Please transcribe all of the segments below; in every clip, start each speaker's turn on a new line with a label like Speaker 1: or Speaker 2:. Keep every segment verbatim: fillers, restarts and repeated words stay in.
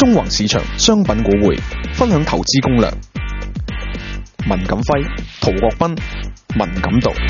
Speaker 1: 縱橫市場商品股匯，分享投資攻略。文錦輝、陶國斌、文錦道。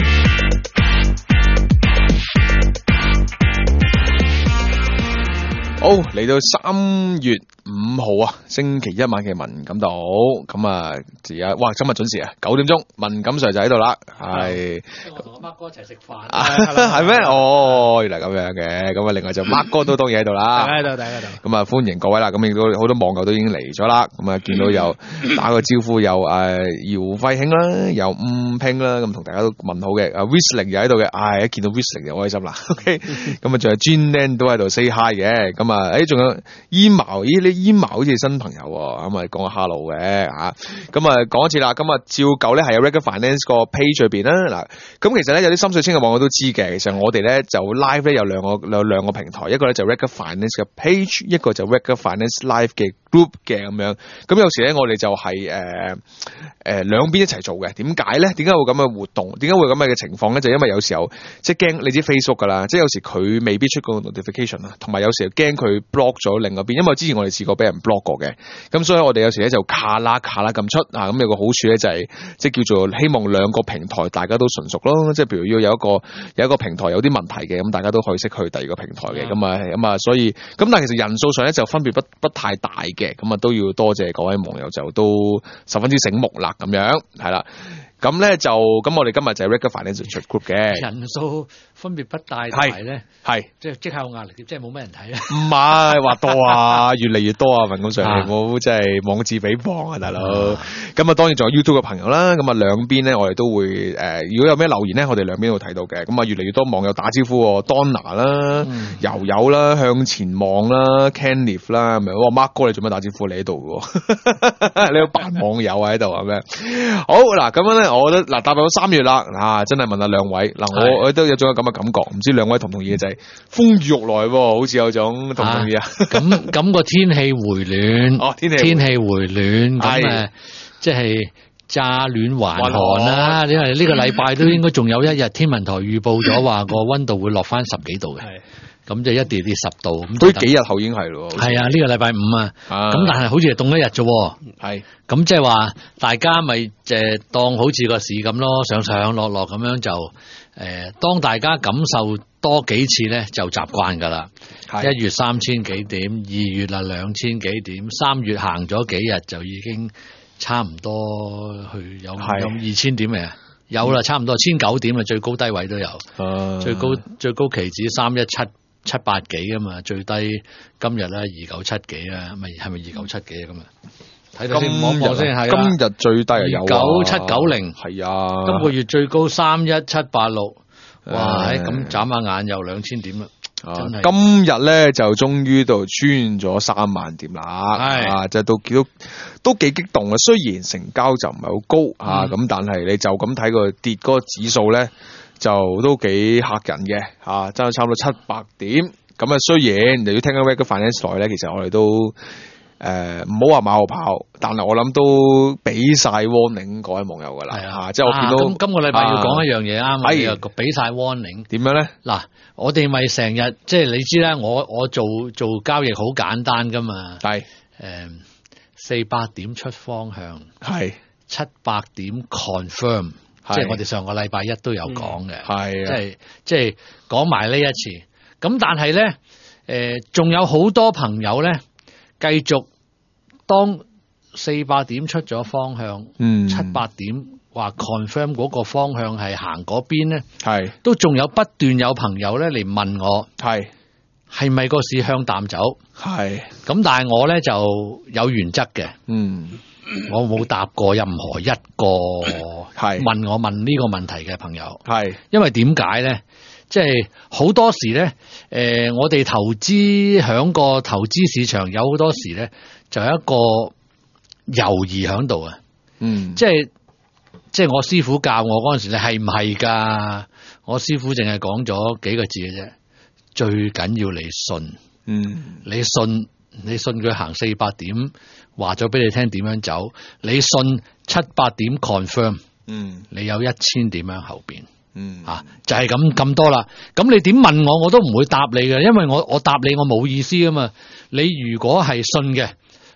Speaker 1: 好，嚟到三月五號啊，星期一晚嘅文錦道，咁啊，而家哇，今日準時啊，九點鐘，文錦 Sir 就喺度啦，係。
Speaker 2: 我同阿 Mark 哥一齊食飯，
Speaker 1: 係咩？哦，原來咁樣嘅，咁啊，另外就 Mark 哥都當然喺度啦，
Speaker 2: 大家喺度，大家喺度。
Speaker 1: 咁啊，歡迎各位啦，咁亦都好多網友都已經嚟咗啦，咁啊，見到有打個招呼，有誒姚輝興啦，有吳拼啦，咁同大家都問好嘅，啊 Whistling 又喺度嘅，唉，一見到 Whistling 就開心啦 ，OK， 咁啊，仲有 Jean 都喺度 say hi 嘅，咁啊，誒，仲有 email， 咦，你 email 好似新朋友喎，咁啊，講下 hello 嘅嚇，咁啊，講一次啦，咁啊，照舊咧係有 Regular Finance 個 page 裏邊啦，嗱，咁其實咧有啲心水清嘅網友都知嘅，其實我哋咧就 live 咧有兩個有兩個平台，一個咧就 Regular Finance 嘅 page， 一個就 Regular Finance Live 嘅 group 嘅咁樣，咁有時咧我哋就係誒誒兩邊一齊做嘅，點解咧？點解會咁嘅活動？點解會咁嘅嘅情況咧？就因為有時候即係驚你知 Facebook 噶啦，即係有時佢未必出個 notification 啊，同埋有時又驚佢 block 咗另外一邊，因為之前我哋試過俾人 block 過嘅，咁所以我哋有時咧就卡啦卡啦咁出啊，咁有個好處咧就係、是、即係叫做希望兩個平台大家都純熟咯，即係譬如要有一個有一個平台有啲問題嘅，咁大家都可以識去第二個平台嘅，咁啊咁啊，所以咁但係其實人數上咧就分別不不太大嘅，咁啊都要多謝各位網友就都十分之醒目啦，咁樣係啦。咁咧就咁，我哋今日就係 Regular Finance Group 嘅
Speaker 2: 人數分別不大大咧，
Speaker 1: 係
Speaker 2: 即係即刻有壓力，即係冇咩人睇咧。
Speaker 1: 唔係話多啊，越嚟越多啊，文錦 Sir，你冇即係妄自菲薄啊，大佬。咁啊，當然仲有 YouTube 嘅朋友啦。咁啊，兩邊咧我哋都會誒、呃，如果有咩留言咧，我哋兩邊都會睇到嘅。咁啊，越嚟越多網友打招呼喎 ，Donna 啦、嗯、柔柔啦、向前望啦、Kenneth 啦，咪哇 Mark 哥你做咩打招呼？你喺度喎，你有扮網友喺度係咩？好嗱，咁樣咧。我覺得嗱，踏入咗三月啦，啊，真係問下兩位嗱，我我都有種咁嘅感覺，唔知兩位同唔同意嘅就係、是、風雨欲來喎，好似有種同唔同意啊？
Speaker 2: 咁咁個天氣回暖，
Speaker 1: 哦，天氣
Speaker 2: 天氣回暖，咁誒，即係乍暖還寒啦。因為呢個禮拜都應該仲有一日，天文台預報咗話個溫度會落翻十幾度嘅。咁就一跌跌十度，咁
Speaker 1: 都幾日後已經係咯。
Speaker 2: 係啊，呢、這個禮拜五啊，咁但係好似係凍一日啫。
Speaker 1: 係，
Speaker 2: 咁即係話大家咪誒當好似個市咁咯，上上落落咁樣就誒、呃，當大家感受多幾次咧，就習慣噶啦。一月三千幾點，二月啊兩千幾點，三月行咗幾日就已經差唔多去有有二千點嘅。有啦，差唔多千九點啊，最高低位都有，啊、最高最高期指三一七。七八幾啊嘛，最低今日咧二九七幾啊，咪係咪二九七幾啊？咁啊，睇睇先，望望先係。
Speaker 1: 今日最低係有
Speaker 2: 九七九零，
Speaker 1: 係啊。
Speaker 2: 今個月最高三一七八六，哇！咁眨下眼又兩千點啦。
Speaker 1: 啊、今日咧就終於到穿咗三萬點啦，啊，就都都都幾激動啊！雖然成交就唔係好高、嗯、啊，咁但係你就咁睇個跌嗰個指數咧。就都幾嚇人嘅嚇，爭、啊、差唔多七百點。咁啊，雖然又要聽緊 Regular Finance 台咧，其實我哋都誒唔好話馬後炮，但係我諗都俾晒 warning 各位網友㗎啦。係啊，啊，即係我見到。咁、啊、今個禮拜要講一樣嘢啱啊，又俾晒 warning。點樣咧？嗱，我哋咪成日即係你知啦，我我做做交易好簡單㗎嘛。係誒四百點出方向，係七百點 confirm。即係我哋上個禮拜一都有講嘅，係、嗯、即係即係講埋呢一次。咁但係咧，誒、呃，仲有好多朋友咧，繼續當四百點出咗方向，嗯，七百點話 confirm 嗰個方向係行嗰邊咧，係都仲有不斷有朋友咧嚟問我，係係咪個市向淡走？係咁，但係我咧就有原則嘅，嗯。我冇答過任何一個問我問呢個問題嘅朋友，係因為點解咧？即係好多時咧，誒、呃，我哋投資響個投資市場有好多時咧，就有一個猶豫響度啊。嗯，即係即係我師傅教我嗰陣時咧，係唔係㗎？我師傅淨係講咗幾個字嘅啫，最緊要你信。嗯，你信。你信佢行四百點，話咗俾你聽點樣走，你信七八點 confirm， 嗯，你有一千點喺後邊，嗯，啊，就係咁咁多啦。咁你點問我，我都唔會答你嘅，因為我我答你我冇意思啊嘛。你如果係信嘅，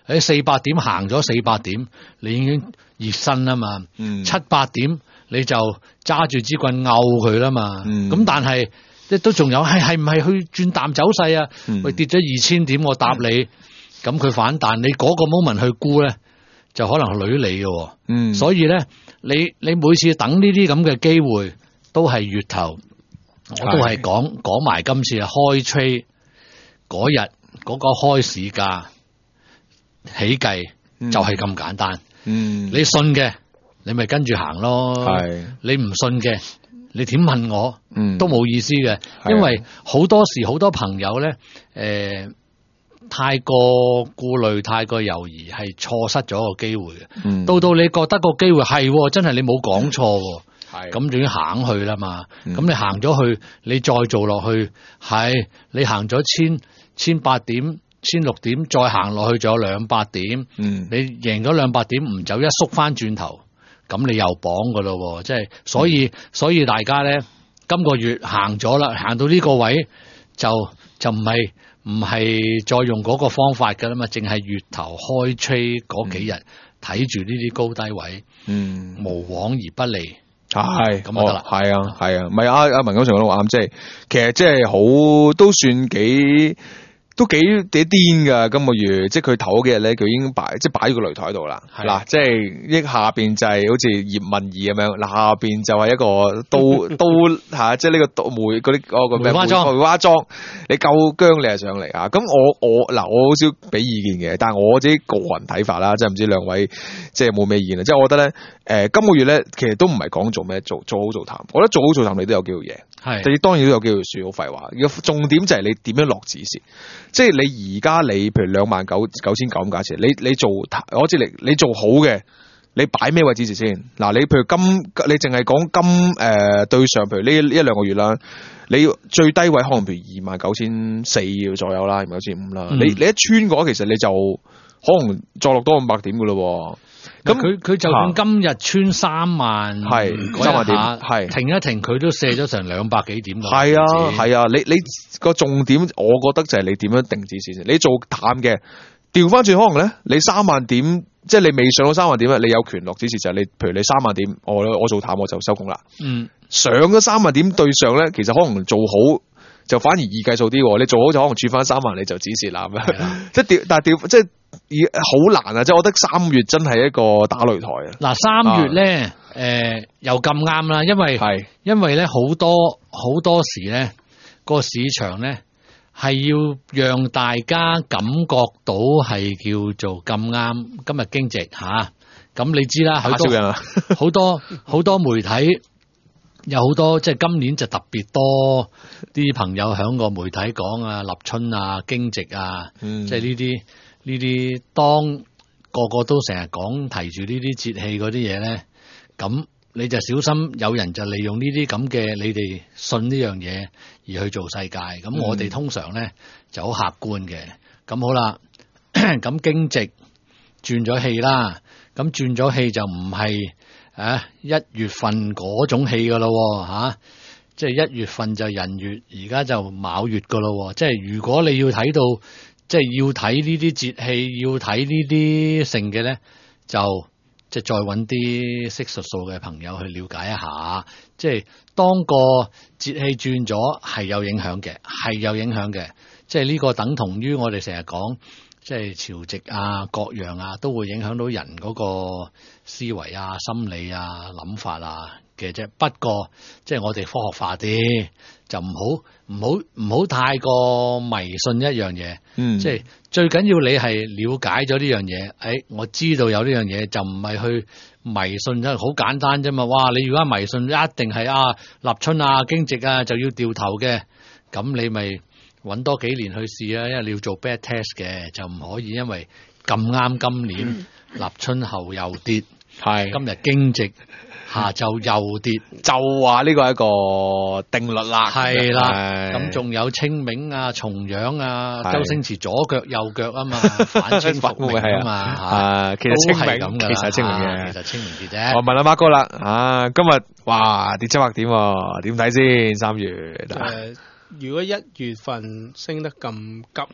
Speaker 2: 喺四百點行咗四百點，你已經熱身啦嘛。
Speaker 1: 嗯、
Speaker 2: 七八點你就揸住支棍拗佢啦嘛。咁、
Speaker 1: 嗯、
Speaker 2: 但係即都仲有係係唔係去轉淡走勢啊？喂、
Speaker 1: 嗯，
Speaker 2: 跌咗二千點，我答你，咁佢、嗯、反彈，你嗰個 moment 去沽咧，就可能係累你嘅。
Speaker 1: 嗯，
Speaker 2: 所以咧，你你每次等呢啲咁嘅機會，都係月頭，我都係講講埋今次開 trade 嗰日嗰個開市價起計，就係咁簡單。
Speaker 1: 嗯，
Speaker 2: 你信嘅，你咪跟住行咯。係，你唔信嘅，你點問我？嗯，都冇意思嘅，因為好多時好多朋友咧，誒、呃，太過顧慮、太過猶豫，係錯失咗個機會嘅。嗯，到到你覺得個機會係真係你冇講錯，係咁就要行去啦嘛。咁、嗯、你行咗去，你再做落去，係你行咗千千八點。千六點再行落去，仲有兩百點。嗯，你贏咗兩百點唔走，一縮翻轉頭，咁你又綁噶咯。即係所以，所以大家咧，今個月行咗啦，行到呢個位就就唔係唔係再用嗰個方法噶啦嘛，淨係月頭開 trade 嗰幾日睇住呢啲高低位，嗯，無往而不利。
Speaker 1: 係
Speaker 2: 咁就得啦。
Speaker 1: 係啊，係啊，唔係阿阿文講上講得啱，即係其實即係好都算幾。都幾幾癲噶，今個月即係佢頭嗰幾日咧，佢已經擺即係擺咗個擂台喺度啦。嗱，即係一下邊就係好似葉問儀咁樣，嗱下邊就係一個刀刀吓，即係呢個刀梅嗰啲嗰個咩梅花樁，梅花樁，你夠姜你係上嚟啊！咁我我嗱我好少俾意見嘅，但係我自己個人睇法啦，即係唔知兩位即係冇咩意見啊？即係我覺得咧，誒、呃、今個月咧其實都唔係講做咩做做好做淡，我覺得做好做淡你都有機會贏，係，但係當然都有機會輸，好廢話。重點就係你點樣落指示。即係你而家你譬如兩萬九九千九咁價錢，你你做我知你你做好嘅，你擺咩位置先？嗱，你譬如今你淨係講今誒、呃、對上，譬如呢一兩個月啦，你最低位可能譬如二萬九千四左右啦，二萬九千五啦。你你一穿嘅話，其實你就可能再落多五百點噶咯。
Speaker 2: 咁佢佢就算今日穿三萬，
Speaker 1: 係三萬點，係
Speaker 2: 停一停，佢都射咗成兩百幾點。
Speaker 1: 係啊係啊，你你個重點，我覺得就係你點樣定止線先。你做淡嘅，調翻轉可能咧，你三萬點，即係你未上到三萬點咧，你有權落指示就係你，譬如你三萬點，我我做淡我就收工啦。嗯，上咗三萬點對上咧，其實可能做好。就反而易計數啲，你做好就可能轉翻三萬，你就指示啦咁樣。即係調，但係調即係好難啊！即係我覺得三月真係一個打擂台啊。嗱，三月咧，誒、呃、又咁啱啦，因為係因為咧好多好多時咧個市場咧係要讓大家感覺到係叫做咁啱今日經濟吓，咁、啊、你知啦，好多好多好多媒體。有好多即係今年就特別多啲朋友響個媒體講啊，立春啊，驚蟄啊，嗯、即係呢啲呢啲，當個個都成日講提住呢啲節氣嗰啲嘢咧，咁你就小心有人就利用呢啲咁嘅你哋信呢樣嘢而去做世界，咁、嗯、我哋通常咧就好客觀嘅。咁好啦，咁驚蟄轉咗氣啦，咁轉咗氣就唔係。啊！一月份嗰種氣噶咯，吓、啊，即係一月份就人月，而家就卯月噶咯。即係如果你要睇到，即係要睇呢啲節氣，要睇呢啲性嘅咧，就即係再搵啲識術數嘅朋友去了解一下。即係當個節氣轉咗，係有影響嘅，係有影響嘅。即係呢個等同於我哋成日講。即係潮汐啊，各樣啊，都會影響到人嗰個思維啊、心理啊、諗法啊嘅啫。不過，即係我哋科學化啲，就唔好唔好唔好太過迷信一樣嘢。嗯，即係最緊要你係了解咗呢樣嘢。誒、哎，我知道有呢樣嘢，就唔係去迷信，真係好簡單啫嘛。哇！你如果迷信，一定係啊立春啊、驚蟄啊就要掉頭嘅，咁你咪。搵多幾年去試啊，因為你要做 back test 嘅，就唔可以因為咁啱今年、嗯、立春後又跌，係今日驚蟄，下晝又跌， 就話呢個係一個定律啦。
Speaker 2: 係啦，咁仲有清明啊、重陽啊，周星馳左腳右腳啊嘛，反清復明啊嘛，
Speaker 1: 啊，其實清明其實清明嘅，
Speaker 2: 其實清明節啫。
Speaker 1: 我問阿馬哥啦，啊，今日哇跌七百點，點睇先？三月。
Speaker 3: 呃如果一月份升得咁急，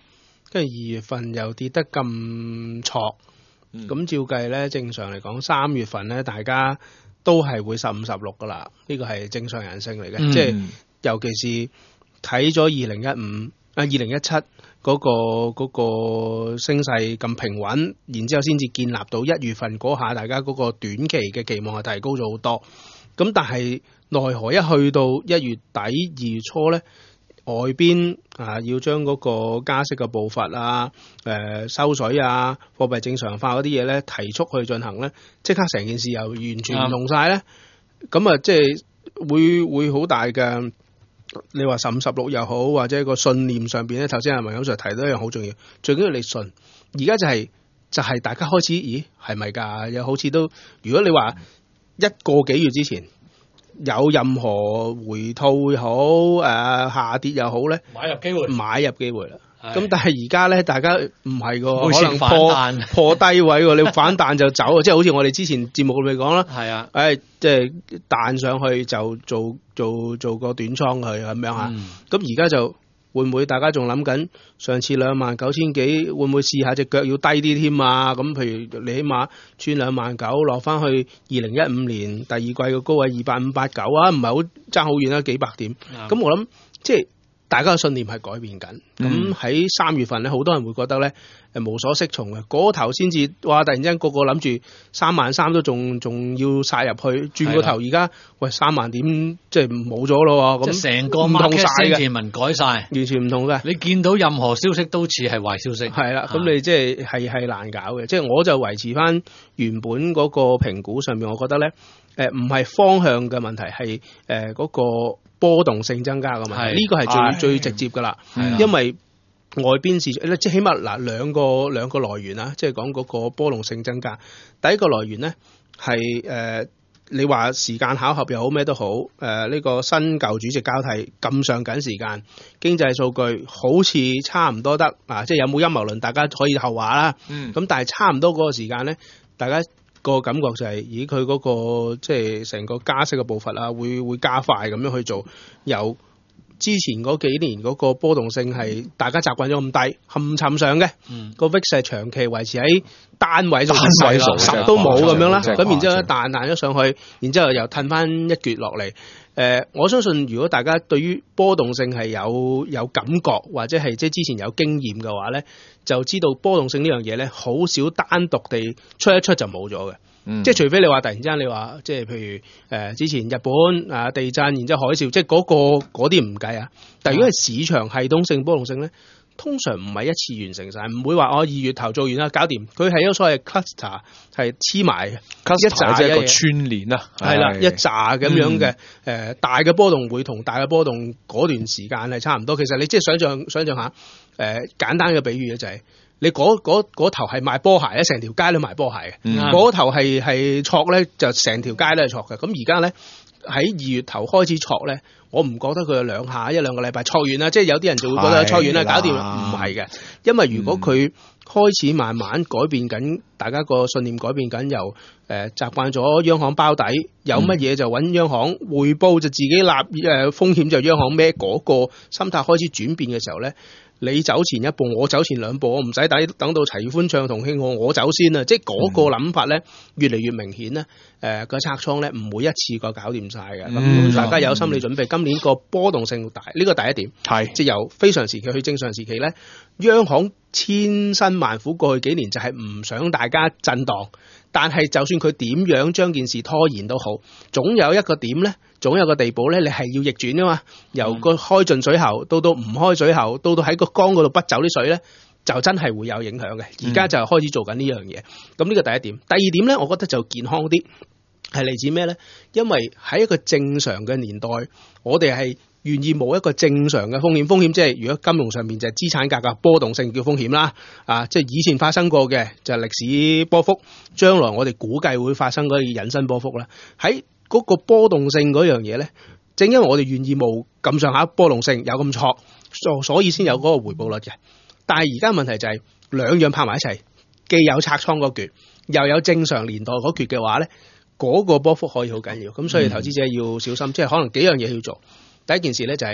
Speaker 3: 跟住二月份又跌得咁挫，咁、
Speaker 1: 嗯、
Speaker 3: 照計咧，正常嚟講，三月份咧大家都係會十五十六噶啦，呢個係正常人性嚟嘅，
Speaker 2: 嗯、
Speaker 3: 即係尤其是睇咗二零一五啊二零一七嗰個嗰、嗰個升勢咁平穩，然之後先至建立到一月份嗰下，大家嗰個短期嘅期望係提高咗好多。咁但係奈何一去到一月底二月初咧，外邊啊要將嗰個加息嘅步伐啊、誒、呃、收水啊、貨幣正常化嗰啲嘢咧提速去進行咧，即刻成件事又完全唔同晒咧。咁啊、嗯，即係會會好大嘅。你話十五十六又好，或者個信念上邊咧，頭先阿文錦 Sir 提到一樣好重要，最緊要你信。而家就係、是、就係、是、大家開始，咦係咪㗎？又好似都，如果你話一個幾月之前有任何回吐又好，誒、呃、下跌又好咧，
Speaker 2: 買入機會，
Speaker 3: 買入機會啦。咁但係而家咧，大家唔係個可能
Speaker 2: 反
Speaker 3: 破
Speaker 2: 彈
Speaker 3: 破低位喎，你反彈就走，即係好似我哋之前節目裏面講啦。
Speaker 2: 係啊，
Speaker 3: 誒即係彈上去就做做做個短倉去咁樣嚇。咁而家就會唔會大家仲諗緊上次兩萬九千幾，會唔會試下隻腳要低啲添啊？咁譬如你起碼穿兩萬九落翻去二零一五年第二季嘅高位二八五八九啊，唔係好爭好遠啦，幾百點。咁、嗯、我諗即係。大家嘅信念係改變緊，咁喺三月份咧，好多人會覺得咧誒無所適從嘅，嗰頭先至哇！突然之間個個諗住三萬三都仲仲要殺入去，轉個頭而家喂三萬點即係冇咗咯喎，咁
Speaker 2: 成個 market sentiment改晒，
Speaker 3: 完全唔同嘅。
Speaker 2: 你見到任何消息都似係壞消息，
Speaker 3: 係啦，咁你即係係係難搞嘅。即係我就維持翻原本嗰個評估上面，我覺得咧誒唔係方向嘅問題，係誒嗰個波動性增加嘅問題，呢個係最最直接噶啦，因為外邊市場即係起碼嗱兩個兩個來源啦，即係講嗰個波動性增加。第一個來源咧係誒你話時間巧合又好咩都好，誒、呃、呢、這個新舊主席交替咁上緊時間，經濟數據好似差唔多得啊，即係有冇陰謀論大家可以後話啦。嗯，咁但係差唔多嗰個時間咧，大家個感覺就係、是，咦佢嗰、那個即係成個加息嘅步伐啊，會會加快咁樣去做，由之前嗰幾年嗰個波動性係大家習慣咗咁低，冚尋上嘅，嗯、個 V I X 係長期維持喺單位數，單位數十都冇咁樣啦。咁然之後咧彈彈咗上去，然之後又褪翻一橛落嚟。誒、呃，我相信如果大家對於波動性係有有感覺，或者係即係之前有經驗嘅話咧，就知道波動性呢樣嘢咧，好少單獨地出一出就冇咗嘅。嗯、即係除非你話突然之間你話即係譬如誒、呃、之前日本啊地震，然之後海嘯，即係嗰、那個嗰啲唔計啊。但係如果係市場系統性波動性咧，通常唔係一次完成晒，唔會話我二月頭做完啦搞掂。佢係一個所謂 cluster 係黐埋嘅，一紮
Speaker 1: 即係個串聯啊，
Speaker 3: 係啦，一紮咁樣嘅誒、嗯呃、大嘅波動會同大嘅波動嗰段時間係差唔多。其實你即係想象想象下誒、呃、簡單嘅比喻咧就係、是。你嗰嗰嗰頭係賣波鞋咧，成條街都賣波鞋嘅；嗰、嗯、頭係係挫咧，就成條街都係挫嘅。咁而家咧喺二月頭開始挫咧，我唔覺得佢有兩下一兩個禮拜挫完啦。即係有啲人就會覺得挫完啦，搞掂啦，唔係嘅。因為如果佢開始慢慢改變緊，大家個信念改變緊，由誒習慣咗央行包底，有乜嘢就揾央行匯報，就自己立誒風險就央行孭嗰、那個心態開始轉變嘅時候咧。你走前一步，我走前兩步，我唔使等等到齊歡唱同慶賀，我走先啊！即係嗰個諗法咧，越嚟越明顯咧。誒、呃，個拆倉咧唔會一次過搞掂晒嘅。咁、嗯、大家有心理準備，嗯、今年個波動性大，呢個第一點係即係由非常時期去正常時期咧，央行千辛萬苦過去幾年就係唔想大家震盪，但係就算佢點樣將件事拖延都好，總有一個點咧。總有個地步咧，你係要逆轉噶嘛？由個開進水喉到到唔開水喉，到到喺個缸嗰度不走啲水咧，就真係會有影響嘅。而家就開始做緊呢樣嘢。咁呢個第一點，第二點咧，我覺得就健康啲，係嚟自咩咧？因為喺一個正常嘅年代，我哋係願意冇一個正常嘅風險。風險即係如果金融上面就係資產價格波動性叫風險啦。啊，即係以前發生過嘅就係歷史波幅，將來我哋估計會發生嗰啲引申波幅啦。喺嗰個波動性嗰樣嘢咧，正因為我哋願意冇咁上下波動性，有咁錯，所所以先有嗰個回報率嘅。但係而家問題就係、是、兩樣拍埋一齊，既有拆倉嗰橛，又有正常年代嗰橛嘅話咧，嗰、那個波幅可以好緊要。咁所以投資者要小心，即係可能幾樣嘢要做。第一件事咧就係、是、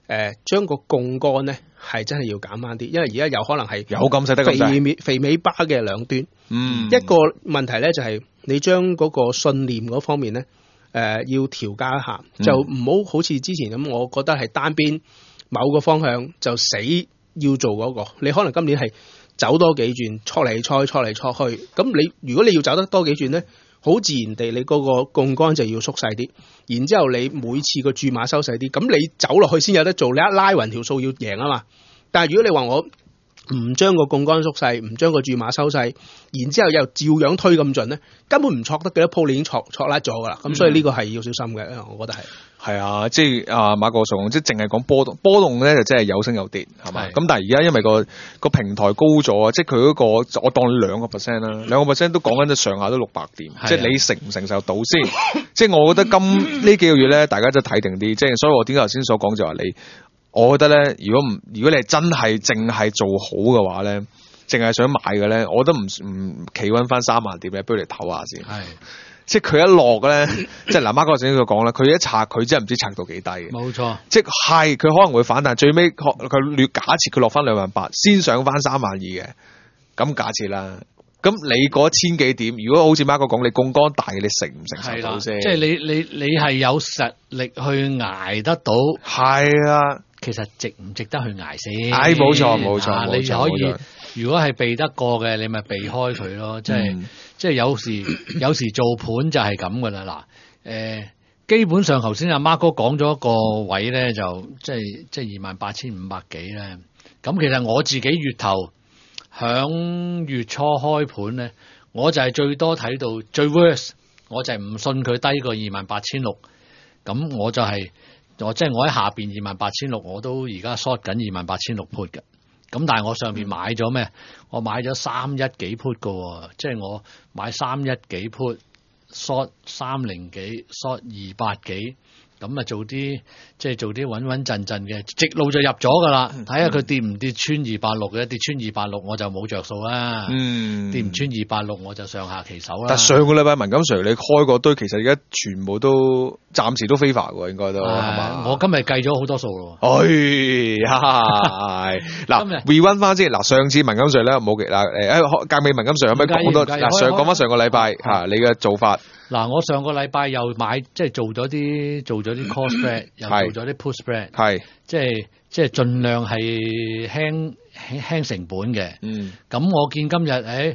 Speaker 3: 誒將個槓桿咧係真係要減翻啲，因為而家有可能係
Speaker 1: 有咁細得咁細
Speaker 3: 肥尾肥尾巴嘅兩端。
Speaker 1: 嗯，
Speaker 3: 一個問題咧就係你將嗰個信念嗰方面咧，誒、呃、要調教一下，
Speaker 1: 嗯、
Speaker 3: 就唔好好似之前咁，我覺得係單邊某個方向就死要做嗰、那個。你可能今年係走多幾轉，錯嚟錯去，錯嚟錯去。咁你如果你要走得多幾轉咧，好自然地你嗰個槓桿就要縮細啲，然之後你每次個注碼收細啲，咁你走落去先有得做。你一拉勻條數要贏啊嘛。但係如果你話我唔將個槓桿縮細，唔將個注碼收細，然之後又照樣推咁盡咧，根本唔錯得嘅，一鋪你已經錯錯甩咗噶啦。咁、嗯、所以呢個係要小心嘅，我覺得係。係
Speaker 1: 啊，即係啊馬國松，即係淨係講波動，波動咧就真係有升有跌，係嘛？咁但係而家因為個個平台高咗啊，即係佢嗰個我當兩個 percent 啦，兩個 percent 都講緊上下都六百點，即係你承唔承受到先？即係我覺得今呢幾個月咧，大家都睇定啲，即係所以我點解頭先所講就話你。我覺得咧，如果唔如果你係真係淨係做好嘅話咧，淨係想買嘅咧，我都唔唔企穩翻三萬點咧，不如你唞下先。係，即係佢一落咧，即係嗱，Mark 哥先所講啦，佢一拆佢真係唔知拆到幾低嘅。冇錯，即係佢可能會反彈，最尾佢劣假設佢落翻兩萬八，先上翻三萬二嘅，咁假設啦。咁你嗰千幾點，如果好似 Mark 哥講，你槓桿大嘅，你承唔承受到先？即係你你你係有實力去捱得到。係啊。其實值唔值得去捱先？唉，冇錯冇錯，你可以如果係避得過嘅，你咪避開佢咯。即係、嗯、即係有時有時做盤就係咁噶啦。嗱，誒、呃，基本上頭先阿 Mark 哥講咗一個位咧，就即係即係二萬八千五百幾咧。咁其實我自己月頭響月初開盤咧，我就係最多睇到最 worst， 我就係唔信佢低過二萬八千六。咁我就係、是。我即係我喺下邊二萬八千六，我都而家 short 緊二萬八千六 put 嘅。咁但係我上邊買咗咩？我買咗三一幾 put 嘅，即係我買三一幾 put short 三零幾 short 二八幾，咁啊做啲即係做啲穩穩陣陣嘅，直路就入咗噶啦。睇下佢跌唔跌穿二八六嘅，跌穿二八六我就冇着數啦。嗯，跌唔穿二八六我就上下其手啦。但上個禮拜文金 Sir 你開嗰堆，其實而家全部都暫時都非法喎，應該都係嘛？我今日計咗好多數咯。哎呀，嗱 rewind 翻先，嗱上次文金 Sir 咧冇嘅嗱誒，隔尾文金 Sir 有咩講多？嗱上講翻上個禮拜吓你嘅做法。嗱，我上個禮拜又買，即係做咗啲做咗啲 call spread，又做咗啲 put spread，係即係即係盡量係輕輕輕成本嘅。嗯，咁我見今日誒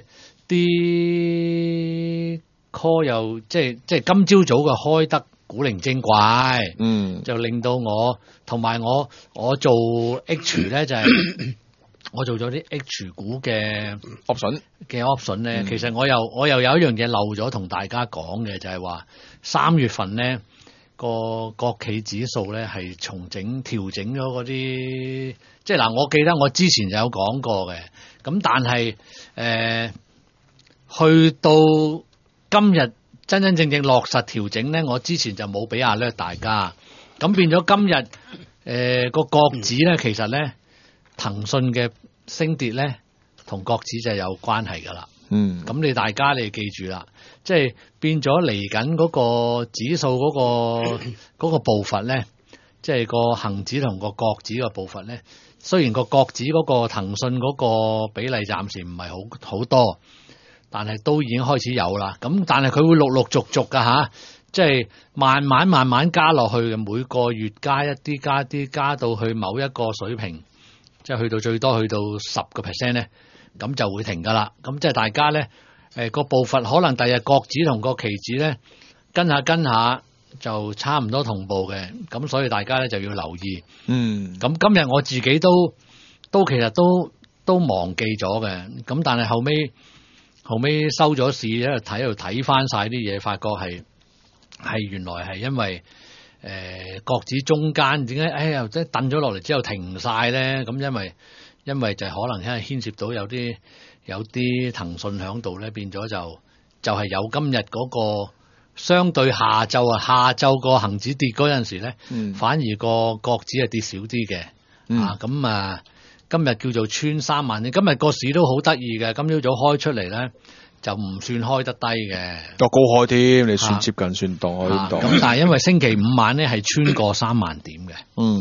Speaker 1: 啲 call 又即係即係今朝早嘅開得古靈精怪，嗯，就令到我同埋我我做 H 咧就係、是。我做咗啲 H 股嘅 option 嘅 option 咧，嗯、其實我又我又有一樣嘢漏咗同大家講嘅，就係話三月份咧個國企指數咧係重整調整咗嗰啲，即係嗱，我記得我之前就有講過嘅，咁但係誒、呃、去到今日真真正正落實調整咧，我之前就冇俾阿叻大家，咁變咗今日誒個國指咧，其實咧。騰訊嘅升跌咧，同國指就有關係噶啦。嗯，咁你大家你記住啦，即係變咗嚟緊嗰個指數嗰、嗰個嗰個步伐咧，即係個恒指同個國指嘅步伐咧。雖然個國指嗰個騰訊嗰個比例暫時唔係好好多，但係都已經開始有啦。咁但係佢會陸陸續續噶吓，即係慢慢慢慢加落去嘅，每個月加一啲加啲，加到去某一個水平。即係去到最多去到十個 percent 咧，咁就會停噶啦。咁即係大家咧，誒、呃、個步伐可能第日國指同個期指咧跟下跟下就差唔多同步嘅。咁所以大家咧就要留意。嗯。咁今日我自己都都其實都都忘記咗嘅。咁但係後尾後尾收咗市喺度睇，喺度睇翻晒啲嘢，發覺係係原來係因為。誒、呃，國指中間點解？哎呀，即係掟咗落嚟之後停晒咧？咁因為因為就可能因為牽涉到有啲有啲騰訊響度咧，變咗就就係、是、有今日嗰個相對下晝啊，下晝個恒指跌嗰陣時咧，嗯、反而個國指係跌少啲嘅。嗯、啊，咁啊，今日叫做穿三萬，今日個市都好得意嘅，今朝早開出嚟咧。就唔算開得低嘅，都高開添，你算接近算當開檔。咁、啊、但係因為星期五晚咧係穿過三萬點嘅，嗯，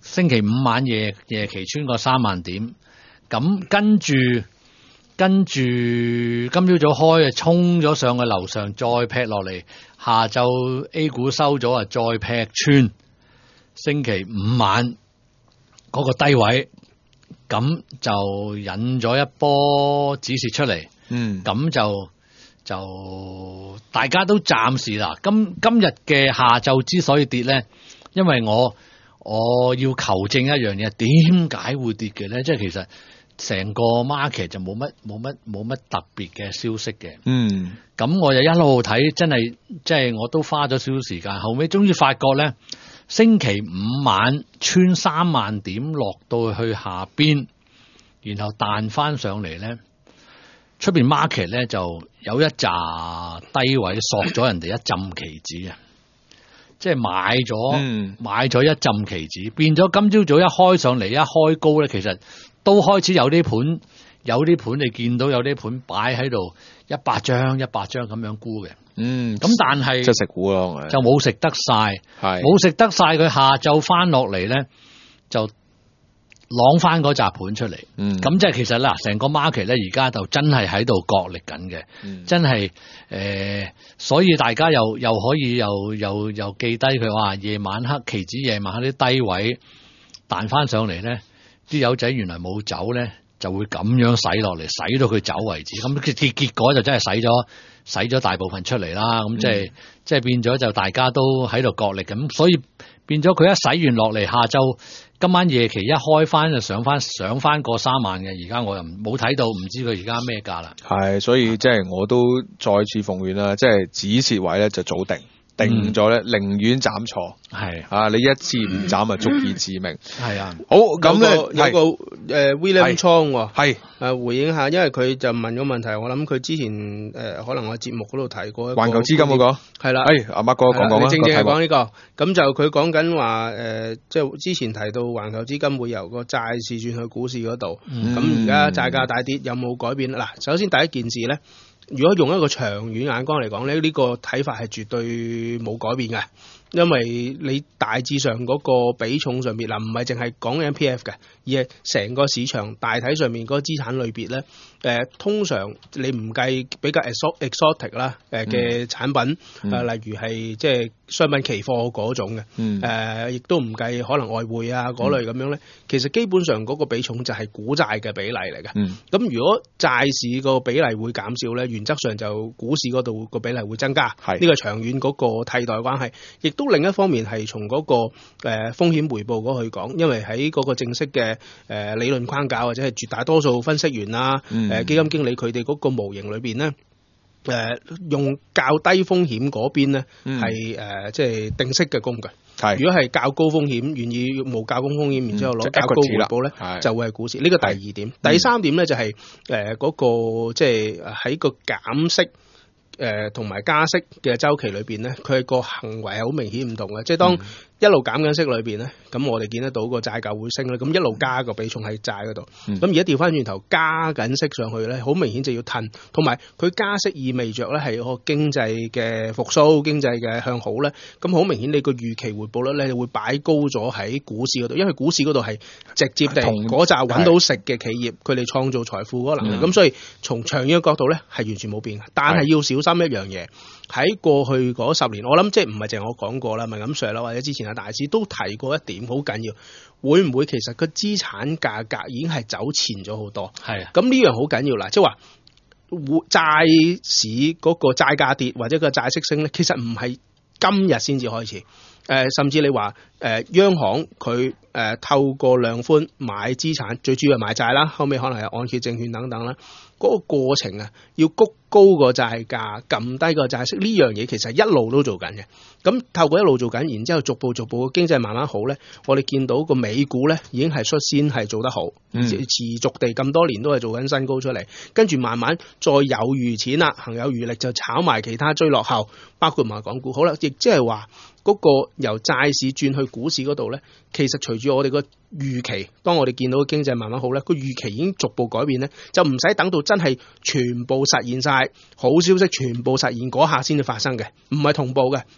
Speaker 2: 星期五晚夜夜期穿過三萬點，咁跟住跟住今朝早開啊，衝咗上去樓上，再劈落嚟，下晝 A 股收咗啊，再劈穿星期五晚嗰個低位，咁就引咗一波指示出嚟，嗯，咁就就大家都暫時啦。今今日嘅下晝之所以跌咧，因為我我要求證一樣嘢，點解會跌嘅咧？即係其實成個 market 就冇乜冇乜冇乜特別嘅消息嘅。嗯，咁我就一路睇，真係即係我都花咗少少時間，後尾終於發覺咧，星期五晚穿三萬點落到去下邊，然後彈翻上嚟咧，出邊 market 咧就有一紮低位索咗人哋一浸期指啊！即係買咗、嗯、買咗一浸期指，變咗今朝早一開上嚟一開高咧，其實都開始有啲盤，有啲盤你見到有啲盤擺喺度一百張一百張咁樣沽嘅。嗯，咁但係
Speaker 1: 即係食股咯，
Speaker 2: 就冇食得晒，冇食得晒，佢下晝翻落嚟咧就攞翻嗰紮盤出嚟。嗯，咁即係其實啦，成個 market 咧而家就真係喺度角力緊嘅。嗯，真係誒、呃，所以大家又又可以又又又記低佢話夜晚黑期指夜晚黑啲低位彈翻上嚟咧，啲友仔原來冇走咧，就會咁樣洗落嚟，洗到佢走為止。咁結結果就真係洗咗。使咗大部分出嚟啦，咁即係即係變咗就大家都喺度角力咁，所以變咗佢一洗完落嚟，下晝今晚夜期一開翻就上翻上翻過三萬嘅，而家我又冇睇到，唔知佢而家咩價啦。
Speaker 1: 係，所以即係我都再次奉勸啦，即係止蝕位咧就早定。定咗咧，寧願斬錯，係啊！你一次唔斬啊，足以致命。係啊，好咁咧，
Speaker 3: 有個誒、呃、William Chong 喎，
Speaker 1: 係
Speaker 3: 誒回應下，因為佢就問咗問題，我諗佢之前誒、呃、可能我節目嗰度提過一個
Speaker 1: 環球資金嗰、那個，係啦，誒阿 Mark 哥講講啦，
Speaker 3: 正正係講呢個，咁就佢講緊話誒，即係之前提到環球資金會由個債市轉去股市嗰度，咁而家債價大跌有冇改變？嗱，首先第一件事咧。如果用一個長遠眼光嚟講咧，呢、這個睇法係絕對冇改變嘅，因為你大致上嗰個比重上面嗱，唔係淨係講 M P F 嘅，而係成個市場大體上面嗰個資產類別咧，誒、呃、通常你唔計比較 exotic 啦誒嘅產品，誒、嗯呃、例如係即係商品期貨嗰種嘅，誒、嗯、亦、呃、都唔計可能外匯啊嗰類咁樣咧、嗯，其實基本上嗰個比重就係股債嘅比例嚟嘅。咁、嗯、如果債市個比例會減少咧，原則上就股市嗰度個比例會增加，呢、這個長遠嗰個替代關係，亦都另一方面係從嗰、那個誒、呃、風險回報嗰去講，因為喺嗰個正式嘅誒、呃、理論框架或者係絕大多數分析員啊、誒、嗯呃、基金經理佢哋嗰個模型裏邊咧，誒、呃、用較低風險嗰邊咧係誒即係定息嘅工具。如果係較高風險，願意冒較高風險，然之後攞較高回報咧、嗯，就會係股市。呢個第二點，第三點咧就係誒嗰個即係喺個減息誒同埋加息嘅周期裏邊咧，佢個行為係好明顯唔同嘅。即係當一路減緊息裏邊咧，咁我哋見得到個債價會升咧，咁一路加個比重喺債嗰度。咁而家調翻轉頭加緊息上去咧，好明顯就要褪，同埋佢加息意味着咧係個經濟嘅復甦、經濟嘅向好咧。咁好明顯你個預期回報率咧會擺高咗喺股市嗰度，因為股市嗰度係直接地嗰扎揾到食嘅企業，佢哋創造財富嗰個能力。咁、嗯、所以從長遠嘅角度咧係完全冇變嘅，但係要小心一樣嘢。喺過去嗰十年，我諗即係唔係淨係我講過啦，文錦 Sir 啦，或者之前阿大師都提過一點好緊要，會唔會其實個資產價格已經係走前咗好多？係啊，咁呢樣好緊要啦，即係話債市嗰個債價跌或者個債息升咧，其實唔係今日先至開始。誒、呃，甚至你話誒、呃，央行佢誒、呃、透過量寬買資產，最主要係買債啦，後尾可能係按揭證券等等啦。嗰、那個過程啊，要谷高個債價，撳低個債息，呢樣嘢其實一路都做緊嘅。咁透過一路做緊，然之後逐步逐步經濟慢慢好咧，我哋見到個美股咧已經係率先係做得好，嗯、持續地咁多年都係做緊新高出嚟，跟住慢慢再有餘錢啦，行有餘力就炒埋其他追落後，包括埋港股。好啦，亦即係話嗰個由債市轉去股市嗰度咧，其實隨住我哋個預期，當我哋見到經濟慢慢好咧，個預期已經逐步改變咧，就唔使等到真係全部實現晒好消息，全部實現嗰下先至發生嘅，唔係同步嘅。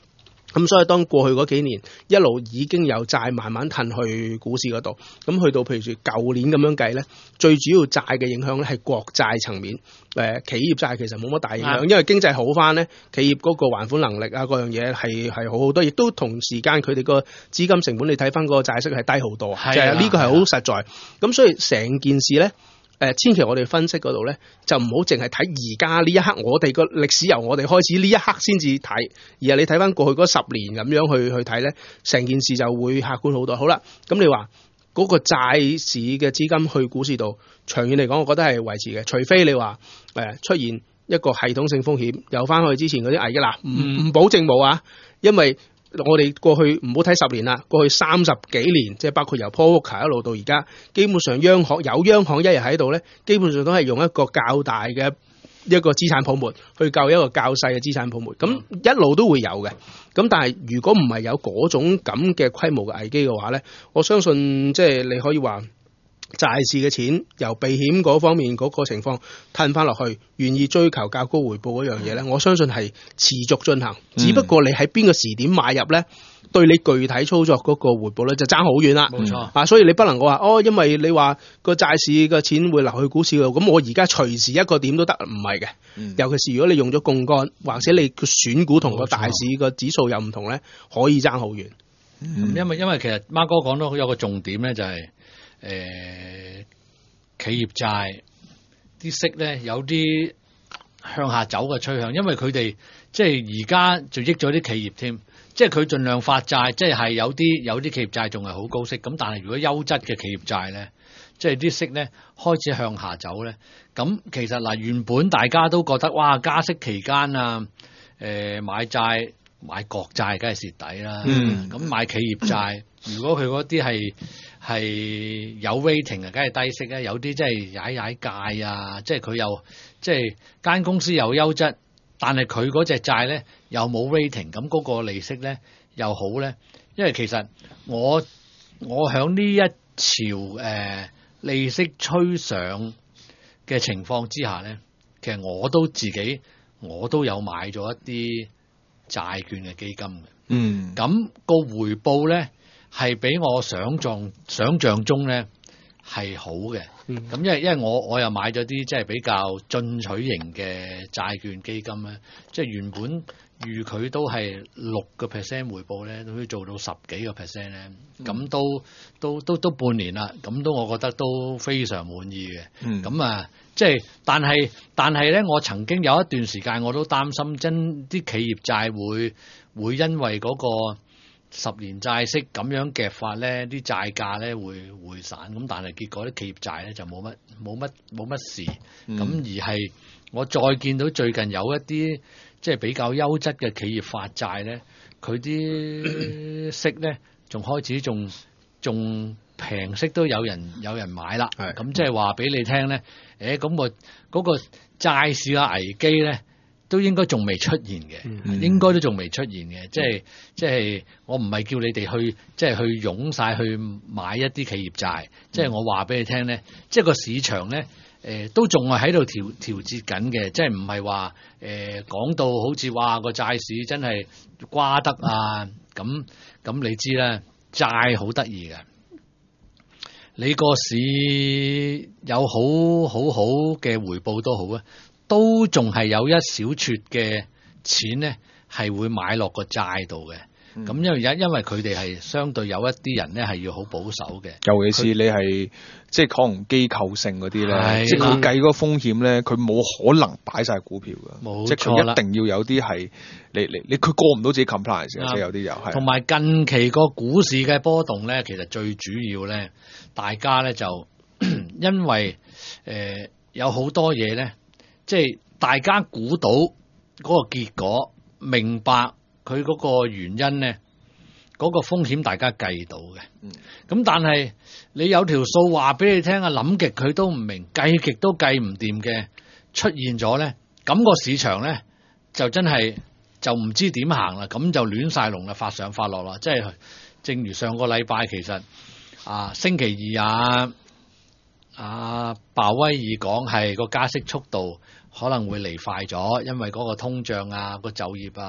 Speaker 3: 咁所以當過去嗰幾年一路已經有債慢慢褪去股市嗰度，咁去到譬如住舊年咁樣計咧，最主要債嘅影響咧係國債層面，誒、呃、企業債其實冇乜大影響，因為經濟好翻咧，企業嗰個還款能力啊嗰樣嘢係係好好多，亦都同時間佢哋個資金成本你睇翻嗰個債息係低好多，就係呢個係好實在。咁所以成件事咧。誒、呃，千祈我哋分析嗰度咧，就唔好淨係睇而家呢一刻，我哋個歷史由我哋開始呢一刻先至睇，而係你睇翻過去嗰十年咁樣去去睇咧，成件事就會客觀好多。好啦，咁你話嗰、那個債市嘅資金去股市度，長遠嚟講，我覺得係維持嘅，除非你話誒、呃、出現一個系統性風險，又翻去之前嗰啲危機啦，唔唔保證冇啊，因為。我哋過去唔好睇十年啦，過去三十幾年，即係包括由 Paul Volcker 一路到而家，基本上央行有央行一日喺度咧，基本上都係用一個較大嘅一個資產泡沫去救一個較細嘅資產泡沫，咁一路都會有嘅。咁但係如果唔係有嗰種咁嘅規模嘅危機嘅話咧，我相信即係你可以話。債市嘅錢由避險嗰方面嗰個情況褪翻落去，願意追求較高回報嗰樣嘢咧，我相信係持續進行。只不過你喺邊個時點買入咧，對你具體操作嗰個回報咧就爭好遠啦。冇錯啊，所以你不能夠話哦，因為你話個債市嘅錢會流去股市度，咁我而家隨時一個點都得，唔係嘅。嗯、尤其是如果你用咗槓桿，或者你個選股同個大市個指數又唔同咧，可以爭好遠。
Speaker 2: 嗯、因為因為其實孖哥講到有個重點咧，就係、是。誒、呃，企業債啲息咧有啲向下走嘅趨向，因為佢哋即係而家就益咗啲企業添，即係佢盡量發債，即係係有啲有啲企業債仲係好高息，咁但係如果優質嘅企業債咧，即係啲息咧開始向下走咧，咁其實嗱原本大家都覺得哇加息期間啊，誒、呃、買債買國債梗係蝕底啦，咁、嗯、買企業債如果佢嗰啲係係有 rating 啊，梗係低息啦。有啲即係踩踩界啊，即係佢又即係間公司又優質，但係佢嗰隻債咧又冇 rating，咁嗰個利息咧又好咧。因為其實我我響呢一潮誒、呃、利息趨上嘅情況之下咧，其實我都自己我都有買咗一啲債券嘅基金嘅。嗯，咁個回報咧。係比我想象想象中咧係好嘅，咁、嗯、因為因為我我又買咗啲即係比較進取型嘅債券基金咧，即係原本預佢都係六個 percent 回報咧，都可以做到十幾個 percent 咧，咁、嗯、都都都都半年啦，咁都我覺得都非常滿意嘅，咁、嗯、啊即係但係但係咧，我曾經有一段時間我都擔心真啲企業債會會因為嗰、嗰個。十年債息咁樣夾法咧，啲債價咧會回散，咁但係結果啲企業債咧就冇乜冇乜冇乜事，咁、嗯、而係我再見到最近有一啲即係比較優質嘅企業發債咧，佢啲息咧仲開始仲仲平息都有人有人買啦，咁即係話俾你聽咧，誒咁我嗰個債市嘅危機咧。都應該仲未出現嘅，嗯、應該都仲未出現嘅，即係即係我唔係叫你哋去即係去湧晒去買一啲企業債，即、嗯、係、就是、我話俾你聽咧，即係個市場咧，誒、呃、都仲係喺度調調節緊嘅，即係唔係話誒講到好似話個債市真係瓜得啊，咁咁你知啦，債好得意嘅，你個市有好好好嘅回報都好啊。都仲係有一小撮嘅錢咧，係會買落個債度嘅。咁、嗯、因為因因為佢哋係相對有一啲人咧係要好保守嘅，
Speaker 1: 尤其是你係即係可能機構性嗰啲咧，即係佢計嗰個風險咧，佢冇可能擺晒股票㗎，冇錯，即係佢一定要有啲係你你你佢過唔到自己 compliance 嘅，即係有啲又係。同埋近期個股市嘅波動咧，其實最主要咧，大家咧就因為誒、呃、有好多嘢咧。即係大家估到嗰個結果，明白佢嗰個原因咧，嗰、嗰個風險大家計到嘅。咁、嗯、但係你有條數話俾你聽啊，諗極佢都唔明，計極都計唔掂嘅，出現咗咧，咁、嗰個市場咧就真係就唔知點行啦，咁就亂晒龍啦，發上發落啦。即係正如上個禮拜其實啊星期二啊啊鮑威爾講係個加息速度。可能會嚟快咗，因為嗰個通脹啊、個就業啊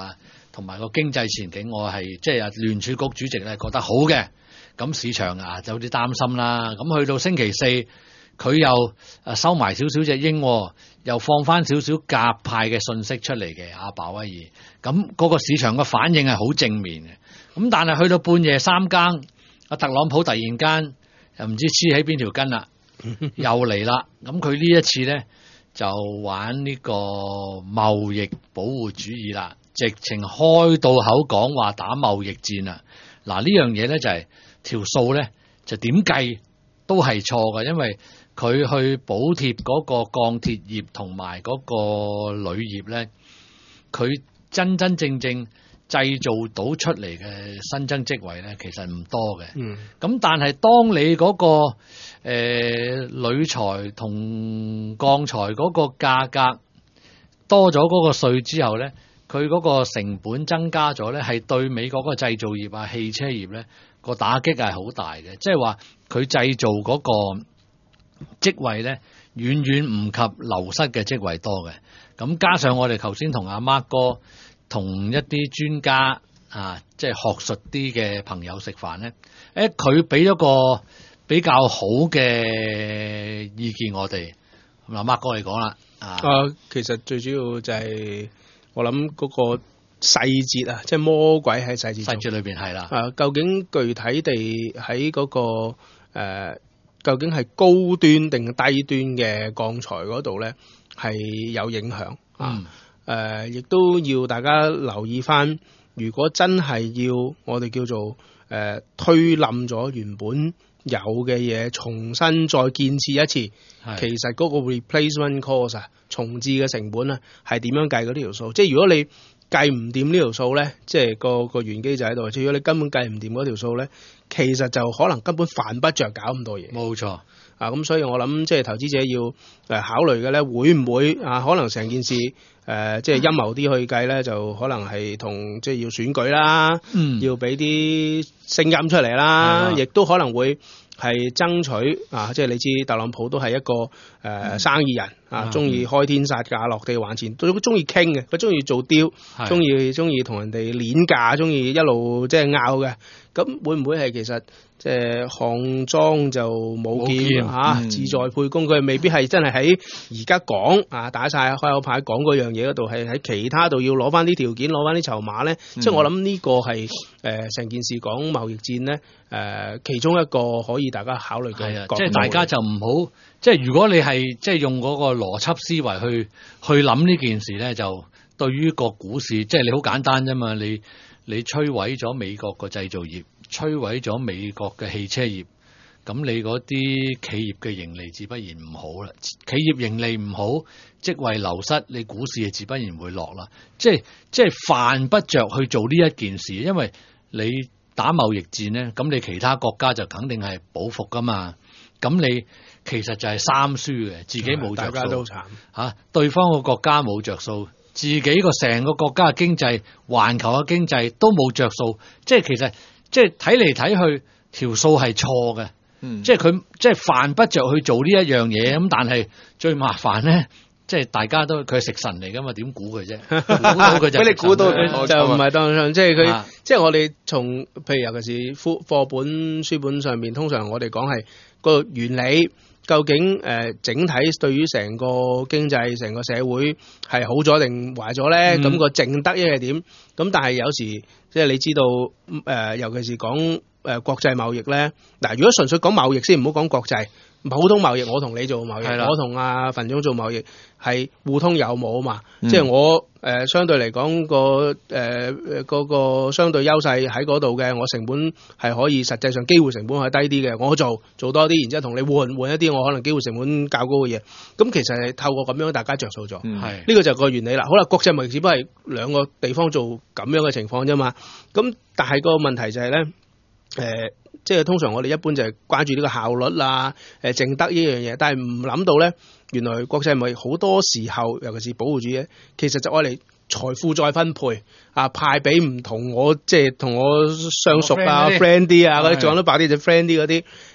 Speaker 2: 同埋個經濟前景，我係即係聯儲局主席咧覺得好嘅。咁市場啊就有啲擔心啦。咁去到星期四，佢又誒收埋少少隻鷹，又放翻少少鴿派嘅信息出嚟嘅阿鮑威爾。咁嗰個市場嘅反應係好正面嘅。咁但係去到半夜三更，阿特朗普突然間又唔知黐喺邊條筋啦，又嚟啦。咁佢呢一次咧就玩呢個貿易保護主義啦，直情開到口講話打貿易戰啊！嗱，呢樣嘢咧就係條數咧就點計都係錯嘅，因為佢去補貼嗰個鋼鐵業同埋嗰個鋁業咧，佢真真正正製造到出嚟嘅新增職位咧，其實唔多嘅。嗯。咁但係當你嗰、嗰個誒鋁材同鋼材嗰個價格多咗嗰個稅之後咧，佢嗰個成本增加咗咧，係對美國嗰個製造業啊、汽車業咧個打擊係好大嘅。即係話佢製造嗰個職位咧，遠遠唔及流失嘅職位多嘅。咁加上我哋頭先同阿 Mark 哥同一啲專家啊，即係學術啲嘅朋友食飯咧，誒佢俾咗個比較好嘅意見我哋。咁阿 Mark 哥嚟講啦，啊，
Speaker 3: 啊，其實最主要就係我諗嗰個細節啊，即係魔鬼喺細節。
Speaker 2: 細節裏邊係啦。
Speaker 3: 啊，究竟具體地喺嗰個誒，究竟係高端定低端嘅鋼材嗰度咧，係有影響啊。誒，亦都要大家留意翻，如果真係要我哋叫做誒推冧咗原本有嘅嘢，重新再建設一次，其實嗰個 replacement cost 啊，重置嘅成本啊，係點樣計嗰呢條數？即係如果你計唔掂呢條數咧，即係個個原機就喺度。即係如果你根本計唔掂嗰條數咧，其實就可能根本犯不着搞咁多嘢。
Speaker 2: 冇錯
Speaker 3: 啊，咁所以我諗即係投資者要誒考慮嘅咧，會唔會啊？可能成件事誒、呃、即係陰謀啲去計咧，就可能係同即係要選舉啦，嗯、要俾啲聲音出嚟啦，亦都可能會係爭取啊！即係你知特朗普都係一個誒、呃、生意人啊，中意開天殺價落地還錢，都中意傾嘅，佢中意做 deal，中意中意同人哋攣價，中意一路即係拗嘅。咁會唔會係其實即係項莊就冇劍嚇，志在沛公？佢未必係真係喺而家講啊，打晒開口牌講嗰樣嘢嗰度，係喺其他度要攞翻啲條件，攞翻啲籌碼咧。嗯、即係我諗呢個係誒成件事講貿易戰咧誒、呃，其中一個可以大家考慮嘅。
Speaker 2: 即係大家就唔好，即係如果你係即係用嗰個邏輯思維去去諗呢件事咧，就對於個股市，即係你好簡單啫嘛，你。你摧毀咗美國個製造業，摧毀咗美國嘅汽車業，咁你嗰啲企業嘅盈利自不然唔好啦。企業盈利唔好，職位流失，你股市自不然會落啦。即係即係犯不着去做呢一件事，因為你打貿易戰咧，咁你其他國家就肯定係報復噶嘛。咁你其實就係三輸嘅，自己冇着數，大家都慘嚇、啊，對方個國家冇着數。自己個成個國家嘅經濟，環球嘅經濟都冇着數，即係其實即係睇嚟睇去條數係錯嘅，嗯、即係佢即係犯不着去做呢一樣嘢咁，但係最麻煩咧，即係大家都佢係食神嚟噶嘛，點估佢啫？估到佢就俾你估到佢
Speaker 3: 就唔係當上，即係佢即係我哋從譬如尤其是課課本書本上面，通常我哋講係個原理。究竟誒、呃、整體對於成個經濟、成個社會係好咗定壞咗咧？咁、嗯、個淨得益係點？咁但係有時即係你知道誒、呃，尤其是講誒、呃、國際貿易咧。嗱，如果純粹講貿易先，唔好講國際。普通貿易，我同你做貿易，的我同阿馮總做貿易係互通有無啊嘛。嗯、即係我誒、呃、相對嚟講個誒誒嗰個相對優勢喺嗰度嘅，我成本係可以實際上機會成本係低啲嘅。我做做多啲，然之後同你換換一啲我可能機會成本較高嘅嘢。咁其實係透過咁樣大家着數咗。係呢、嗯、個就係個原理啦。好啦，國際貿易只不過係兩個地方做咁樣嘅情況啫嘛。咁但係個問題就係、是、咧，誒、呃。即係通常我哋一般就係關注呢個效率啦，誒淨得呢樣嘢，但係唔諗到咧，原來國際貿易好多時候，尤其是保護主義，其實就愛嚟財富再分配啊，派俾唔同我即係同我相熟啊 friend 啲啊嗰啲，講得白啲就 friend 啲嗰啲，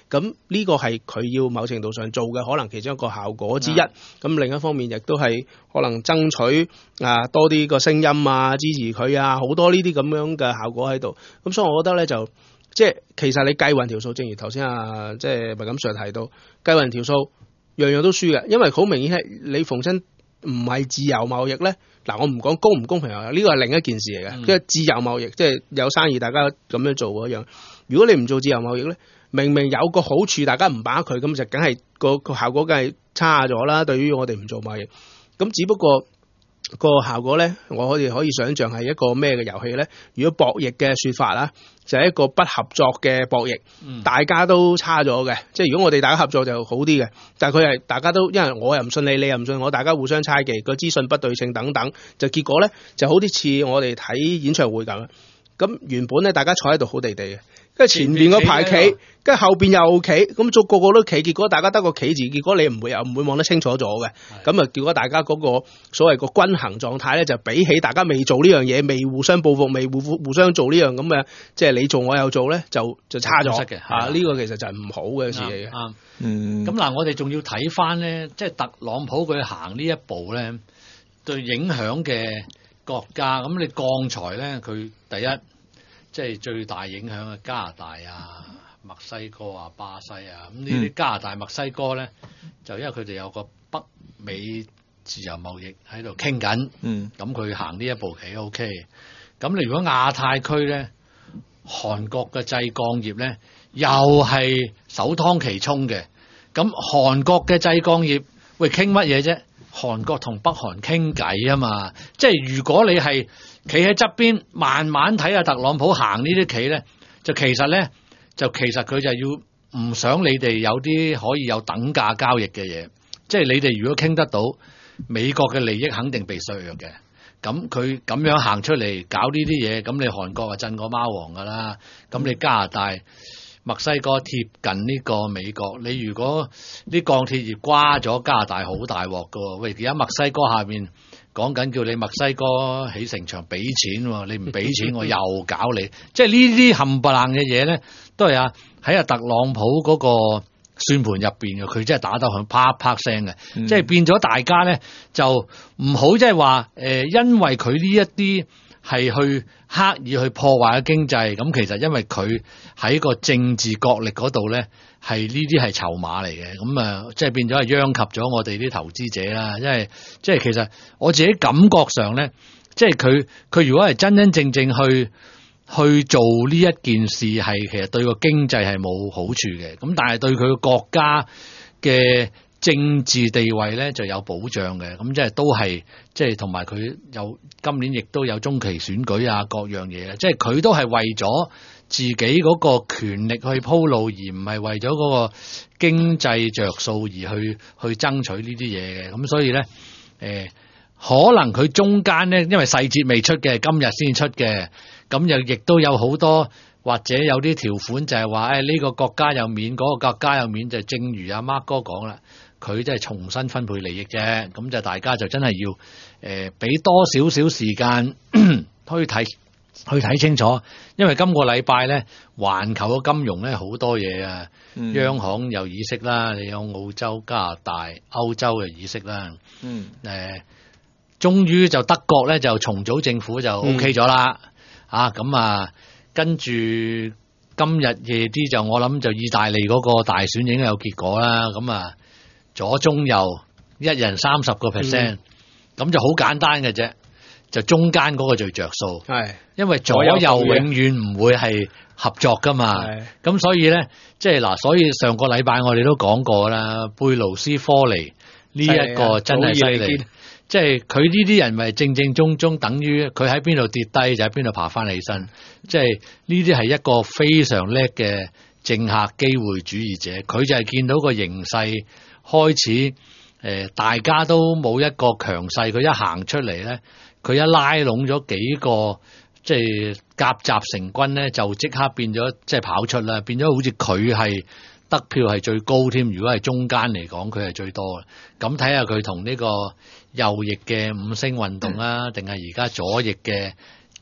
Speaker 3: 咁呢個係佢要某程度上做嘅可能其中一個效果之一。咁、嗯、另一方面亦都係可能爭取啊多啲個聲音啊，支持佢啊，好多呢啲咁樣嘅效果喺度。咁所以我覺得咧就即係其實你計勻條數，正如頭先啊即係麥錦 Sir 提到計勻條數，樣樣都輸嘅，因為好明顯係你逢親唔係自由貿易咧。嗱，我唔講公唔公平啊，呢個係另一件事嚟嘅。即係、嗯、自由貿易，即係有生意大家咁樣做嗰樣。如果你唔做自由貿易咧，明明有個好處，大家唔把握佢，咁就梗係個個效果梗係差咗啦。對於我哋唔做貿易，咁只不過個效果咧，我哋可以想象係一個咩嘅遊戲咧？如果博弈嘅說法啦，就係、是、一個不合作嘅博弈，嗯、大家都差咗嘅。即係如果我哋大家合作就好啲嘅，但係佢係大家都因為我又唔信你，你又唔信我，大家互相猜忌，個資訊不對稱等等，就結果咧就好啲似我哋睇演唱會咁。咁原本咧大家坐喺度好地地嘅。跟住前面個排企，跟住後邊又企，咁做個個都企，結果大家得個企字，結果你唔會又唔會望得清楚咗嘅。咁啊，結果大家嗰個所謂個均衡狀態咧，就比起大家未做呢樣嘢，未互相報復，未互互相做呢樣咁嘅，即係你做我又做咧，就就差咗嘅。啊，呢個其實就係唔好嘅事嚟嘅。
Speaker 2: 啱，
Speaker 1: 嗯。
Speaker 2: 咁嗱，我哋仲要睇翻咧，即係特朗普佢行呢一步咧，對影響嘅國家。咁你鋼材咧，佢第一。即係最大影響嘅加拿大啊、墨西哥啊、巴西啊，咁呢啲加拿大、墨西哥咧，就因為佢哋有個北美自由貿易喺度傾緊，咁佢行呢一步棋 OK。咁你如果亞太區咧，韓國嘅製鋼業咧，又係首當其衝嘅。咁韓國嘅製鋼業，喂傾乜嘢啫？韓國同北韓傾偈啊嘛，即係如果你係企喺側邊慢慢睇下特朗普行呢啲棋咧，就其實咧就其實佢就要唔想你哋有啲可以有等價交易嘅嘢，即係你哋如果傾得到美國嘅利益肯定被削弱嘅，咁佢咁樣行出嚟搞呢啲嘢，咁你韓國啊震過貓王噶啦，咁你加拿大、墨西哥貼近呢個美國，你如果啲鋼鐵業瓜咗，加拿大好大鑊噶喎。喂，而家墨西哥下面講緊叫你墨西哥起城牆俾錢，你唔俾錢我又搞你，即係呢啲冚唪唥嘅嘢咧，都係啊喺阿特朗普嗰個算盤入邊嘅，佢真係打得響啪啪聲嘅，嗯、即係變咗大家咧就唔好即係話誒，因為佢呢一啲。係去刻意去破壞嘅經濟，咁其實因為佢喺個政治角力嗰度咧，係呢啲係籌碼嚟嘅，咁啊，即係變咗係殃及咗我哋啲投資者啦。因為即係其實我自己感覺上咧，即係佢佢如果係真真正正去去做呢一件事，係其實對個經濟係冇好處嘅，咁但係對佢個國家嘅政治地位咧就有保障嘅，咁即係都係即係同埋佢有今年亦都有中期選舉啊，各樣嘢，即係佢都係為咗自己嗰個權力去鋪路，而唔係為咗嗰個經濟着數而去去爭取呢啲嘢嘅。咁所以咧，誒、呃、可能佢中間咧，因為細節未出嘅，今日先出嘅，咁又亦都有好多。或者有啲條款就係話，誒呢個國家有面，嗰、那個國家有面，就正如阿 Mark 哥講啦，佢真係重新分配利益啫。咁就大家就真係要誒俾、呃、多少少時間去睇去睇清楚，因為今個禮拜咧，環球嘅金融咧好多嘢啊，嗯、央行有議息啦，你有澳洲、加拿大、歐洲嘅議息啦，嗯，誒、呃，終於就德國咧就重組政府就 OK 咗啦，嗯、啊咁啊。跟住今日夜啲就我諗就意大利嗰個大選已經有結果啦，咁啊左中右一人三十個 percent，咁就好簡單嘅啫，就中間嗰個最着數，係因為左右永遠唔會係合作噶嘛，咁所以咧即係嗱，所以上個禮拜我哋都講過啦，貝盧斯科尼呢一個真係犀利。即係佢呢啲人咪正正宗宗等於佢喺邊度跌低就喺邊度爬翻起身，即係呢啲係一個非常叻嘅政客機會主義者，佢就係見到個形勢開始誒、呃，大家都冇一個強勢，佢一行出嚟咧，佢一拉攏咗幾個即係夾雜成軍咧，就即刻變咗即係跑出啦，變咗好似佢係得票係最高添。如果係中間嚟講，佢係最多嘅。咁睇下佢同呢個右翼嘅五星運動啊，定係而家左翼嘅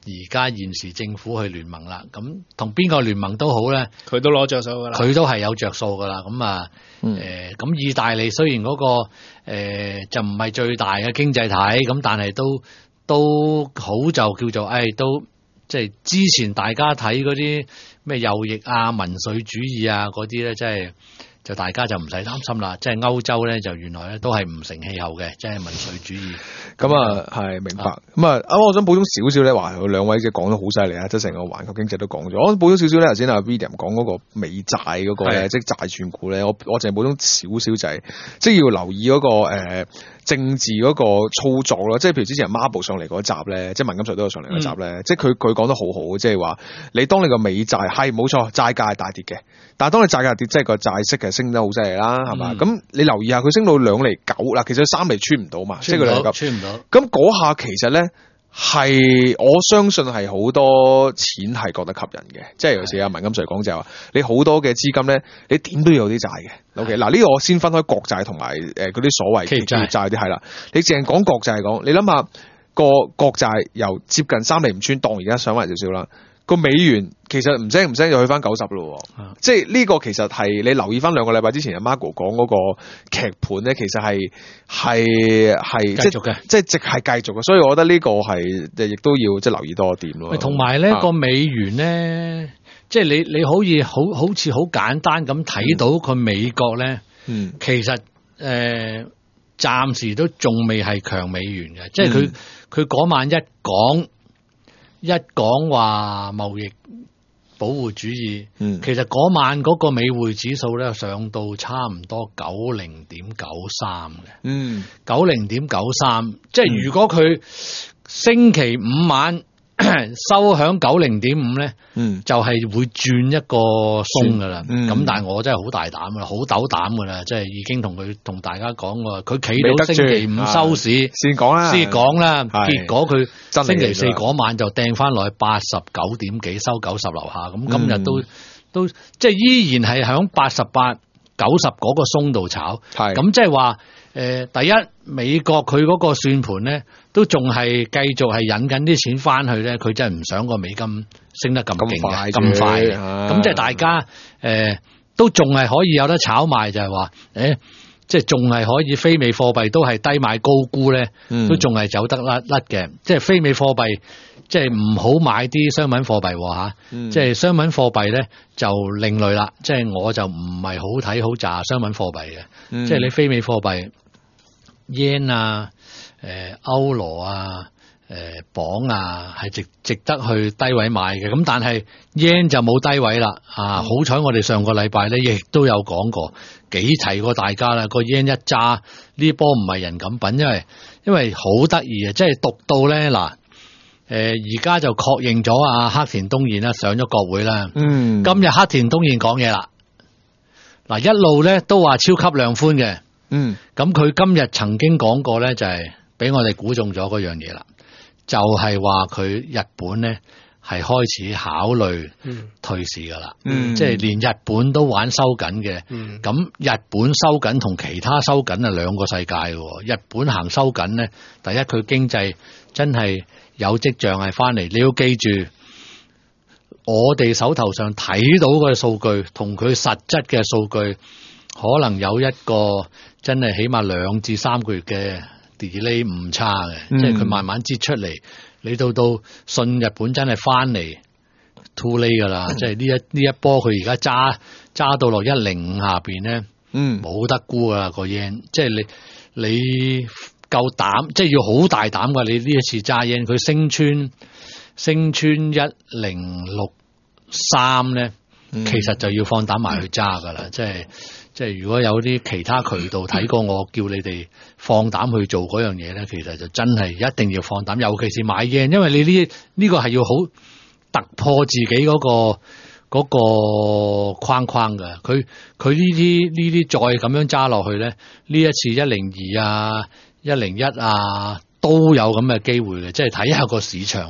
Speaker 2: 而家現時政府去聯盟啦，咁同邊個聯盟都好咧，
Speaker 3: 佢都攞着數噶啦，
Speaker 2: 佢都係有着數噶啦。咁啊，誒、
Speaker 1: 嗯，
Speaker 2: 咁、呃、意大利雖然嗰、那個誒、呃、就唔係最大嘅經濟體，咁但係都都好就叫做誒、哎、都即係之前大家睇嗰啲咩右翼啊、民粹主義啊嗰啲咧，即係。就大家就唔使擔心啦，即係歐洲咧就原來咧都係唔成氣候嘅，即係民粹主義。咁
Speaker 1: 啊係明白。咁啊，啊我想補充少少咧，話兩位嘅講得好犀利啊，即係成個環球經濟都講咗。我補充少少咧，頭先阿 William 講嗰個美債嗰個咧，即係債券股咧，我我淨係補充少少就係、是，即係要留意嗰、那個誒。呃政治嗰個操作咯，即係譬如之前 Marble 上嚟嗰集咧，即係文金瑞都有上嚟嗰集咧，嗯、即係佢佢講得好好，即係話你當你個美債係冇錯，債價係大跌嘅，但係當你債價跌，即係個債息係升得好犀利啦，係嘛？咁、嗯、你留意下佢升到兩厘九嗱，其實三厘穿唔到嘛，即係佢兩厘九
Speaker 2: 穿唔到。
Speaker 1: 咁嗰下其實咧。係我相信係好多錢係覺得吸引嘅，即係有時阿文金瑞講就係話，你好多嘅資金咧，你點都要有啲債嘅。OK，嗱呢個我先分開國債同埋誒嗰啲所謂企業債啲係啦。你淨係講國債講，你諗下個國債由接近三厘唔穿，當而家上翻少少啦。個美元其實唔升唔升就去翻九十咯，啊、即係呢個其實係你留意翻兩個禮拜之前阿 Margo 講嗰個劇盤咧，其實係係係
Speaker 2: 繼續嘅，
Speaker 1: 即係直係繼續嘅，所以我覺得呢個係亦都要即係留意多一點咯。
Speaker 2: 同埋咧個美元咧，即係你你可以好好似好簡單咁睇到佢美國咧，嗯，其實誒暫、呃、時都仲未係強美元嘅，即係佢佢嗰晚一講。一講話貿易保護主義，嗯、其實嗰晚嗰個美匯指數咧上到差唔多九零點九三嘅，嗯，九零點九三，即係如果佢星期五晚收響九零點五咧，嗯，就係會轉一個鬆噶啦，咁、嗯、但係我真係好大膽噶啦，好斗膽噶啦，即係已經同佢同大家講過，佢企到星期五收市
Speaker 1: 先講啦，
Speaker 2: 先講啦，結果佢星期四嗰晚就掟翻落去八十九點幾，收九十樓下，咁今日都、嗯、都即係依然係響八十八、九十嗰個鬆度炒，係咁即係話。誒、呃，第一美國佢嗰個算盤咧，都仲係繼續係引緊啲錢翻去咧，佢真係唔想個美金升得咁勁嘅，咁快嘅。咁即係大家誒、呃，都仲係可以有得炒賣，就係話誒，即係仲係可以非美貨幣都係低買高沽咧，嗯、都仲係走得甩甩嘅。即係非美貨幣，即係唔好買啲商品貨幣吓，啊嗯、即係商品貨幣咧就另類啦。即係我就唔係好睇好揸商品貨幣嘅，嗯、即係你非美貨幣。yen 啊，誒、呃、歐羅啊，誒、呃、鎊啊，係值值得去低位買嘅。咁但係 yen 就冇低位啦。啊，嗯、好彩我哋上個禮拜咧，亦都有講過，幾提過大家啦。個 yen 一揸呢波唔係人咁品，因為因為好得意啊，即係讀到咧嗱，誒而家就確認咗啊，黑田東彥啦上咗國會啦。嗯，今日黑田東彥講嘢啦，嗱一路咧都話超級量寬嘅。嗯，咁佢今日曾經講過咧，就係俾我哋估中咗嗰樣嘢啦，就係話佢日本咧係開始考慮退市噶啦，嗯、即係連日本都玩收緊嘅。咁、嗯、日本收緊同其他收緊係兩個世界嘅。日本行收緊咧，第一佢經濟真係有跡象係翻嚟，你要記住，我哋手頭上睇到嘅數據同佢實質嘅數據。可能有一個真係起碼兩至三個月嘅 delay 誤差嘅，嗯、即係佢慢慢擠出嚟，你到到信日本真係翻嚟 too late 噶啦，嗯、即係呢一呢一波佢而家揸揸到落一零五下邊咧，嗯，冇得估噶啦個 yen，即係你你夠膽，即係要好大膽噶，你呢一次揸 yen，佢升穿升穿一零六三咧，嗯、其實就要放膽埋去揸噶啦，即係。即係如果有啲其他渠道睇過我叫你哋放膽去做嗰樣嘢咧，其實就真係一定要放膽，尤其是買 yen，因為你呢呢個係要好突破自己嗰個嗰個框框嘅。佢佢呢啲呢啲再咁樣揸落去咧，呢一次一零二啊、一零一啊都有咁嘅機會嘅，即係睇下個市場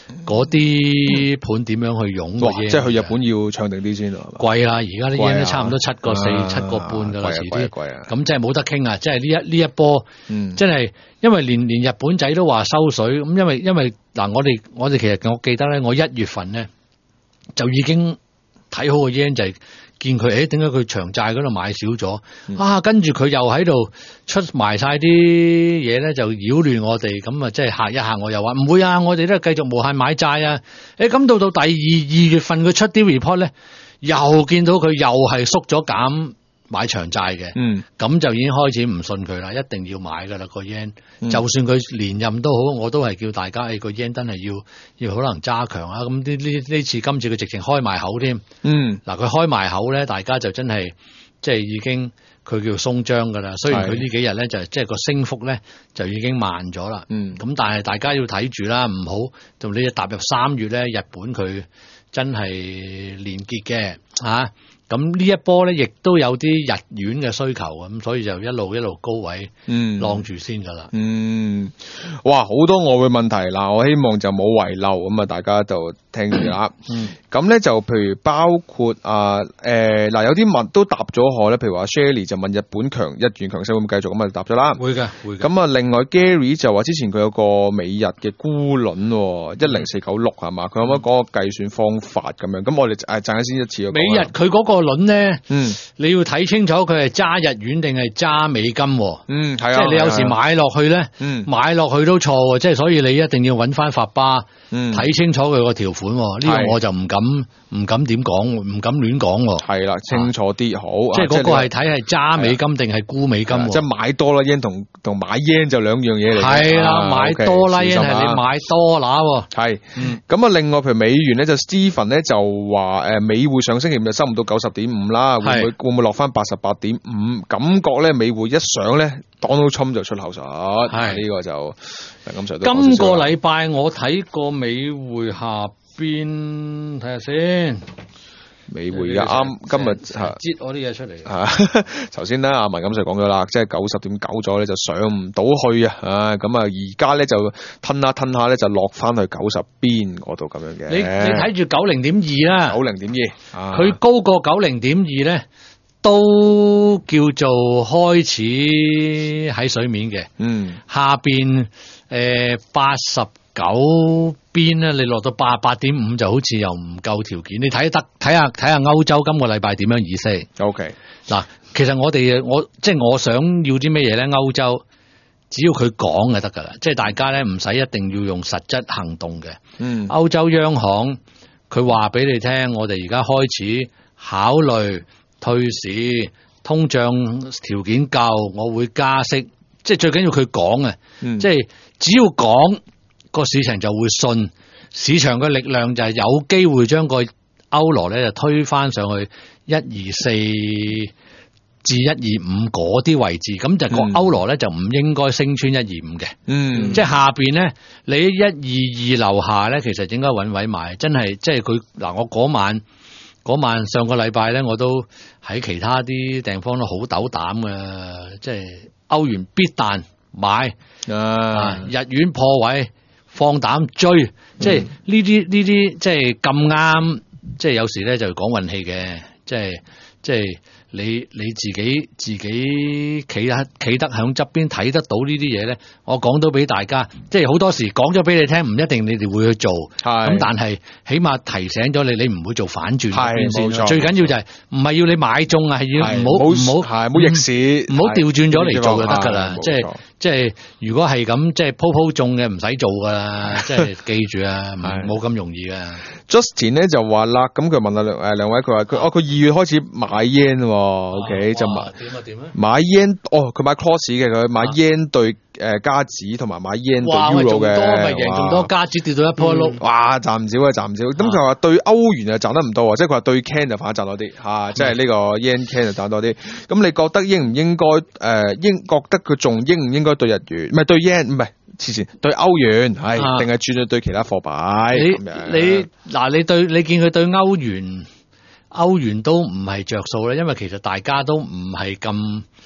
Speaker 2: 嗰啲盤點樣去用嘅 yen，
Speaker 1: 即係去日本要唱定啲先啊，
Speaker 2: 貴啦！而家啲 yen 都差唔多七個四、
Speaker 1: 啊、
Speaker 2: 七個半噶啦，時啲
Speaker 1: 貴啊！
Speaker 2: 咁即係冇得傾啊！即係呢一呢一波，
Speaker 1: 嗯，
Speaker 2: 真係因為連連日本仔都話收水咁，因為因為嗱，我哋我哋其實我記得咧，我一月份咧就已經睇好個 yen 就係、是。見佢，誒點解佢長債嗰度買少咗、嗯、啊？跟住佢又喺度出埋晒啲嘢咧，就擾亂我哋，咁啊，即係嚇一嚇我又話唔會啊！我哋都係繼續無限買債啊！誒咁到到第二二月份佢出啲 report 咧，又見到佢又係縮咗減買長債嘅，嗯，咁就已經開始唔信佢啦，一定要買噶啦個 yen，、嗯、就算佢連任都好，我都係叫大家誒個 yen 真係要要可能揸強啊！咁呢呢呢次今次佢直情開埋口添，嗯，嗱佢開埋口咧，大家就真係即係已經佢叫鬆張噶啦。雖然佢呢幾日咧就即係個升幅咧就已經慢咗啦，嗯，咁但係大家要睇住啦，唔好同你踏入三月咧，日本佢真係連結嘅嚇。咁呢一波咧，亦都有啲日元嘅需求，咁所以就一路一路高位，嗯，晾住先噶啦。
Speaker 1: 嗯，哇，好多外匯問題嗱，我希望就冇遺漏，咁啊，大家就聽住啦。嗯，咁咧就譬如包括啊，誒、呃、嗱，有啲問都答咗我咧，譬如話 Shelly 就問日本強日元強勢會唔會繼續，咁啊答咗啦。
Speaker 2: 會嘅，會嘅。
Speaker 1: 咁啊，另外 Gary 就話之前佢有個美日嘅沽輪一零四九六係嘛，佢可唔可以講個計算方法咁樣？咁我哋誒陣間先一次。
Speaker 2: 美日佢嗰個輪咧，嗯，你要睇清楚佢係揸日元定係揸美金，嗯，係啊，即係你有時買落去咧，嗯，買落去都錯，即係所以你一定要揾翻法巴，嗯，睇清楚佢個條款，呢個我就唔敢唔敢點講，唔敢亂講，
Speaker 1: 係啦，清楚啲好，
Speaker 2: 即係嗰個係睇係揸美金定係沽美金，
Speaker 1: 即係買多啦 yen 同同買 yen 就兩樣嘢嚟，
Speaker 2: 係啦，買多啦 yen 係你買多拿，
Speaker 1: 係，咁啊，另外譬如美元咧就 Stephen 咧就話誒美匯上星期五就收唔到九十點五啦，會唔會會唔會落翻八十八點五？感覺咧美匯一上咧 Donald Trump 就出口術，係呢個就咁上。
Speaker 2: 今個禮拜我睇過美匯下邊睇下先。
Speaker 1: 美匯而家啱今日
Speaker 2: 係接我啲嘢出嚟。
Speaker 1: 係頭先咧，阿文錦就講咗啦，即係九十點九咗咧就上唔到去啊！啊咁啊，而家咧就吞下吞下咧就落翻去九十邊嗰度咁樣嘅。你
Speaker 2: 你睇住九零點二啦，
Speaker 1: 九零點二，
Speaker 2: 佢高過九零點二咧，都叫做開始喺水面嘅。嗯，下邊誒八十九邊咧，你落到八十八點五就好似又唔夠條件。你睇得睇下睇下歐洲今個禮拜點樣議息
Speaker 1: ？OK，嗱，
Speaker 2: 其實我哋我即係我想要啲咩嘢咧？歐洲只要佢講就得噶啦，即係大家咧唔使一定要用實質行動嘅。嗯，歐洲央行佢話俾你聽，我哋而家開始考慮退市，通脹條件夠，我會加息。即係最緊要佢講啊，嗯、即係只要講。個市場就會信，市場嘅力量就係有機會將個歐羅咧就推翻上去一二四至一二五嗰啲位置，咁就個歐羅咧就唔應該升穿一二五嘅。嗯，即係下邊咧，你一二二樓下咧，其實應該揾位買，真係即係佢嗱，我嗰晚嗰晚上個禮拜咧，我都喺其他啲地方都好斗膽嘅，即係歐元必彈買啊，日元破位。放膽追，即係呢啲呢啲，即係咁啱，即係有時咧就講運氣嘅，即係即係你你自己自己企得企得響側邊睇得到呢啲嘢咧，我講到俾大家，即係好多時講咗俾你聽，唔一定你哋會去做，咁但係起碼提醒咗你，你唔會做反轉先。最緊要就係唔係要你買中啊，係要唔好唔好
Speaker 1: 係唔好逆市，
Speaker 2: 唔好調轉咗嚟做就得噶啦，即係。即係如果係咁，即係鋪鋪中嘅唔使做噶啦，即係記住啊，冇咁容易噶。
Speaker 1: Justin 咧就話啦，咁佢問下兩誒兩位，佢話佢哦佢二月開始買 yen，OK、okay, 就買
Speaker 2: 點啊點啊
Speaker 1: 買 yen， 哦佢買 cross 嘅，佢買 yen 對誒加紙同埋買 yen 對 euro 嘅，
Speaker 2: 多咪贏仲多，加紙跌到一波碌，
Speaker 1: 哇賺唔少啊賺唔少。咁佢話對歐元就賺得唔多，即係佢話對 can 就反而賺多啲嚇，即係呢個 yen can 就賺多啲。咁你覺得應唔應該誒應覺得佢仲應唔應該對日元唔係對 yen 唔係，之前對歐元係定係轉咗對其他貨幣？
Speaker 2: 你你嗱，你對你見佢對歐元，歐元都唔係着數咧，因為其實大家都唔係咁睇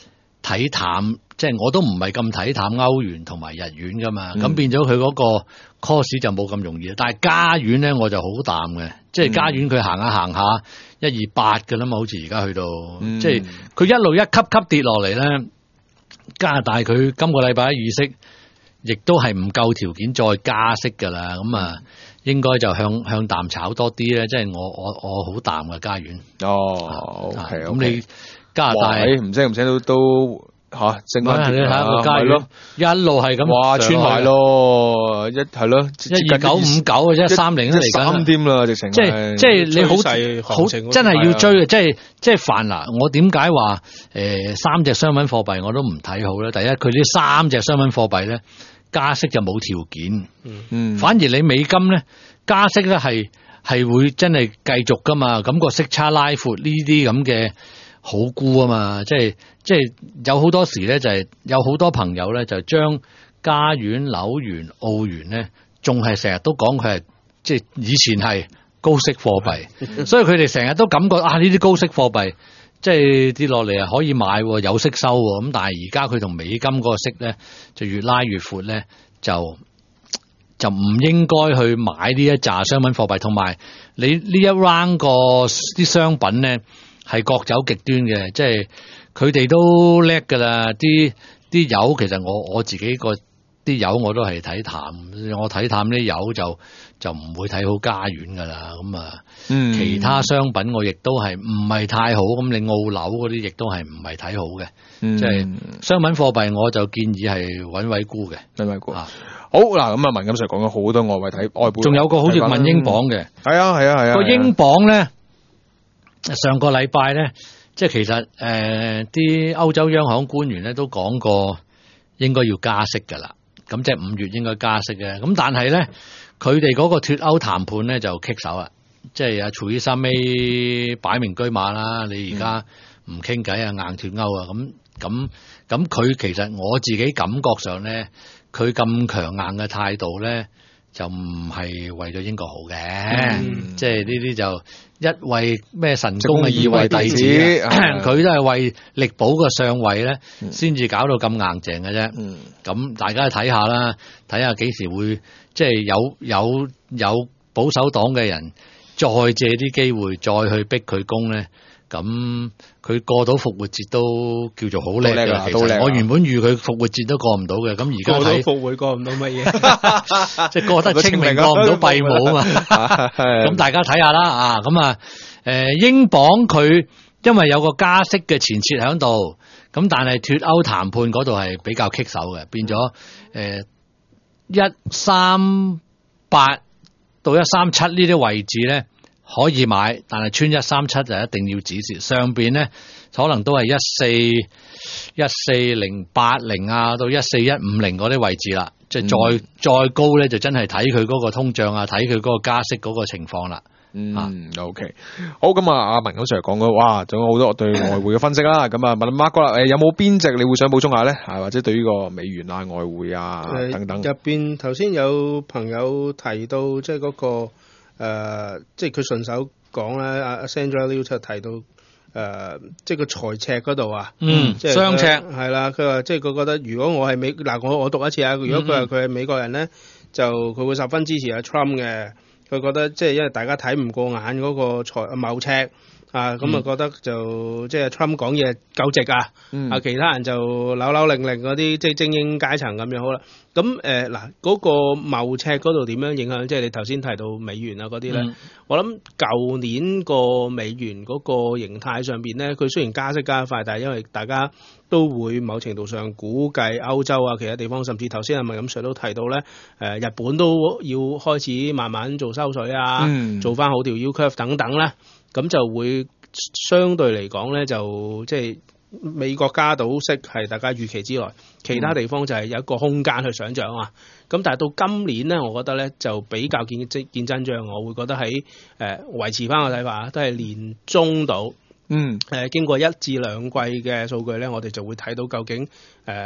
Speaker 2: 睇淡，即係我都唔係咁睇淡歐元同埋日元噶嘛，咁、
Speaker 1: 嗯、變
Speaker 2: 咗佢嗰個 course 就冇咁容易。但係加元咧我就好淡嘅，即係加元佢行下行下一二八㗎啦嘛，好似而家去到，嗯、即係佢一路一級級跌落嚟咧。加拿大佢今個禮拜一議息，亦都係唔夠條件再加息㗎啦，咁啊應該就向向淡炒多啲咧，即係我我我好淡嘅加元。
Speaker 1: 哦，OK，咁、
Speaker 2: okay, 你加拿大
Speaker 1: 唔聲唔聲都都嚇升翻啲啊，
Speaker 2: 係咯，一路係咁，
Speaker 1: 哇穿埋咯，一係咯，
Speaker 2: 一二九五九嘅啫，三零都嚟緊
Speaker 1: 三添啦，直情
Speaker 2: 即係即係你好好真係要追嘅，即係即係凡嗱，我點解話誒三隻商品貨幣我都唔睇好咧？第一，佢呢三隻商品貨幣咧加息就冇條件，嗯，反而你美金咧加息咧係係會真係繼續噶嘛，咁個息差拉闊呢啲咁嘅。好沽啊嘛，即係即係有好多時咧，就係、是、有好多朋友咧，就將加元、紐元、澳元咧，仲係成日都講佢係即係以前係高息貨幣，所以佢哋成日都感覺啊呢啲高息貨幣即係跌落嚟啊可以買，有息收喎。咁但係而家佢同美金嗰個息咧就越拉越闊咧，就就唔應該去買呢一紮商品貨幣，同埋你呢一 round 個啲商品咧。係各走極端嘅，即係佢哋都叻噶啦。啲啲油其實我我自己個啲油我都係睇淡，我睇淡啲油就就唔會睇好加元噶啦。咁啊，嗯、其他商品我亦都係唔係太好。咁你澳紐嗰啲亦都係唔係睇好嘅。嗯、即係商品貨幣我就建議係穩位沽嘅，
Speaker 1: 穩位沽。啊、好嗱，咁啊文錦Sir講咗好多外圍睇外匯，
Speaker 2: 仲有個好似問英鎊嘅，
Speaker 1: 係啊係啊係啊，
Speaker 2: 個英鎊咧。上個禮拜咧，即係其實誒啲歐洲央行官員咧都講過應該要加息㗎啦，咁即係五月應該加息嘅。咁但係咧，佢哋嗰個脫歐談判咧就棘手啦，即係阿徐生尾擺明車馬啦，你而家唔傾偈啊，硬脫歐啊，咁咁咁佢其實我自己感覺上咧，佢咁強硬嘅態度咧，就唔係為咗英國好嘅，嗯、即係呢啲就一為咩神功啊，二為弟子，佢都係為力保個上位咧，先至、嗯、搞到咁硬淨嘅啫。咁、嗯、大家睇下啦，睇下幾時會即係有有有保守黨嘅人再借啲機會再去逼佢攻咧。咁佢過到復活節都叫做好叻嘅，其實我原本預佢復活節都過唔到嘅，咁而家睇過到
Speaker 3: 復活過唔到乜嘢，
Speaker 2: 即係過得清明過唔到閉幕啊嘛。咁大家睇下啦啊，咁啊，誒，英鎊佢因為有個加息嘅前設喺度，咁但係脫歐談判嗰度係比較棘手嘅，變咗誒一三八到一三七呢啲位置咧。可以買，但係穿一三七就一定要止蝕。上邊咧可能都係一四一四零八零啊，到一四一五零嗰啲位置啦。即係再、嗯、再高咧，就真係睇佢嗰個通脹啊，睇佢嗰個加息嗰個情況啦。
Speaker 1: 嗯、啊、，OK， 好咁啊，阿文錦 Sir 講咗，哇，仲有好多對外匯嘅分析啦。咁啊，問 Mark 哥啦，誒，有冇邊隻你會想補充下咧？啊，或者對於個美元啊、外匯啊、呃、等等。
Speaker 3: 入邊頭先有朋友提到，即係嗰個。誒、呃，即係佢順手講咧，阿 Sandra Liu 就提到誒、呃，即係個財赤嗰度啊，
Speaker 2: 嗯，
Speaker 3: 即係
Speaker 2: 雙赤
Speaker 3: 係啦。佢話即係佢覺得，如果我係美嗱，我我讀一次啊。如果佢話佢係美國人咧，就佢會十分支持阿 Trump 嘅。佢覺得即係因為大家睇唔過眼嗰個財貿赤啊，咁啊覺得就即係 Trump 講嘢夠直啊，嗯、啊其他人就扭扭擰擰嗰啲即係精英階層咁樣好啦。咁誒嗱嗰個貿赤嗰度點樣影響？即係你頭先提到美元啊嗰啲咧，嗯、我諗舊年個美元嗰個形態上邊咧，佢雖然加息加得快，但係因為大家都會某程度上估計歐洲啊其他地方，甚至頭先阿文錦 Sir 都提到咧，誒、呃、日本都要開始慢慢做收水啊，嗯、做翻好條 U curve 等等咧。咁就會相對嚟講咧，就即係美國加到息係大家預期之內，其他地方就係有一個空間去想像啊。咁但係到今年咧，我覺得咧就比較見真見真章，我會覺得喺誒、呃、維持翻個睇法啊，都係年中到。嗯。誒、呃、經過一至兩季嘅數據咧，我哋就會睇到究竟誒。呃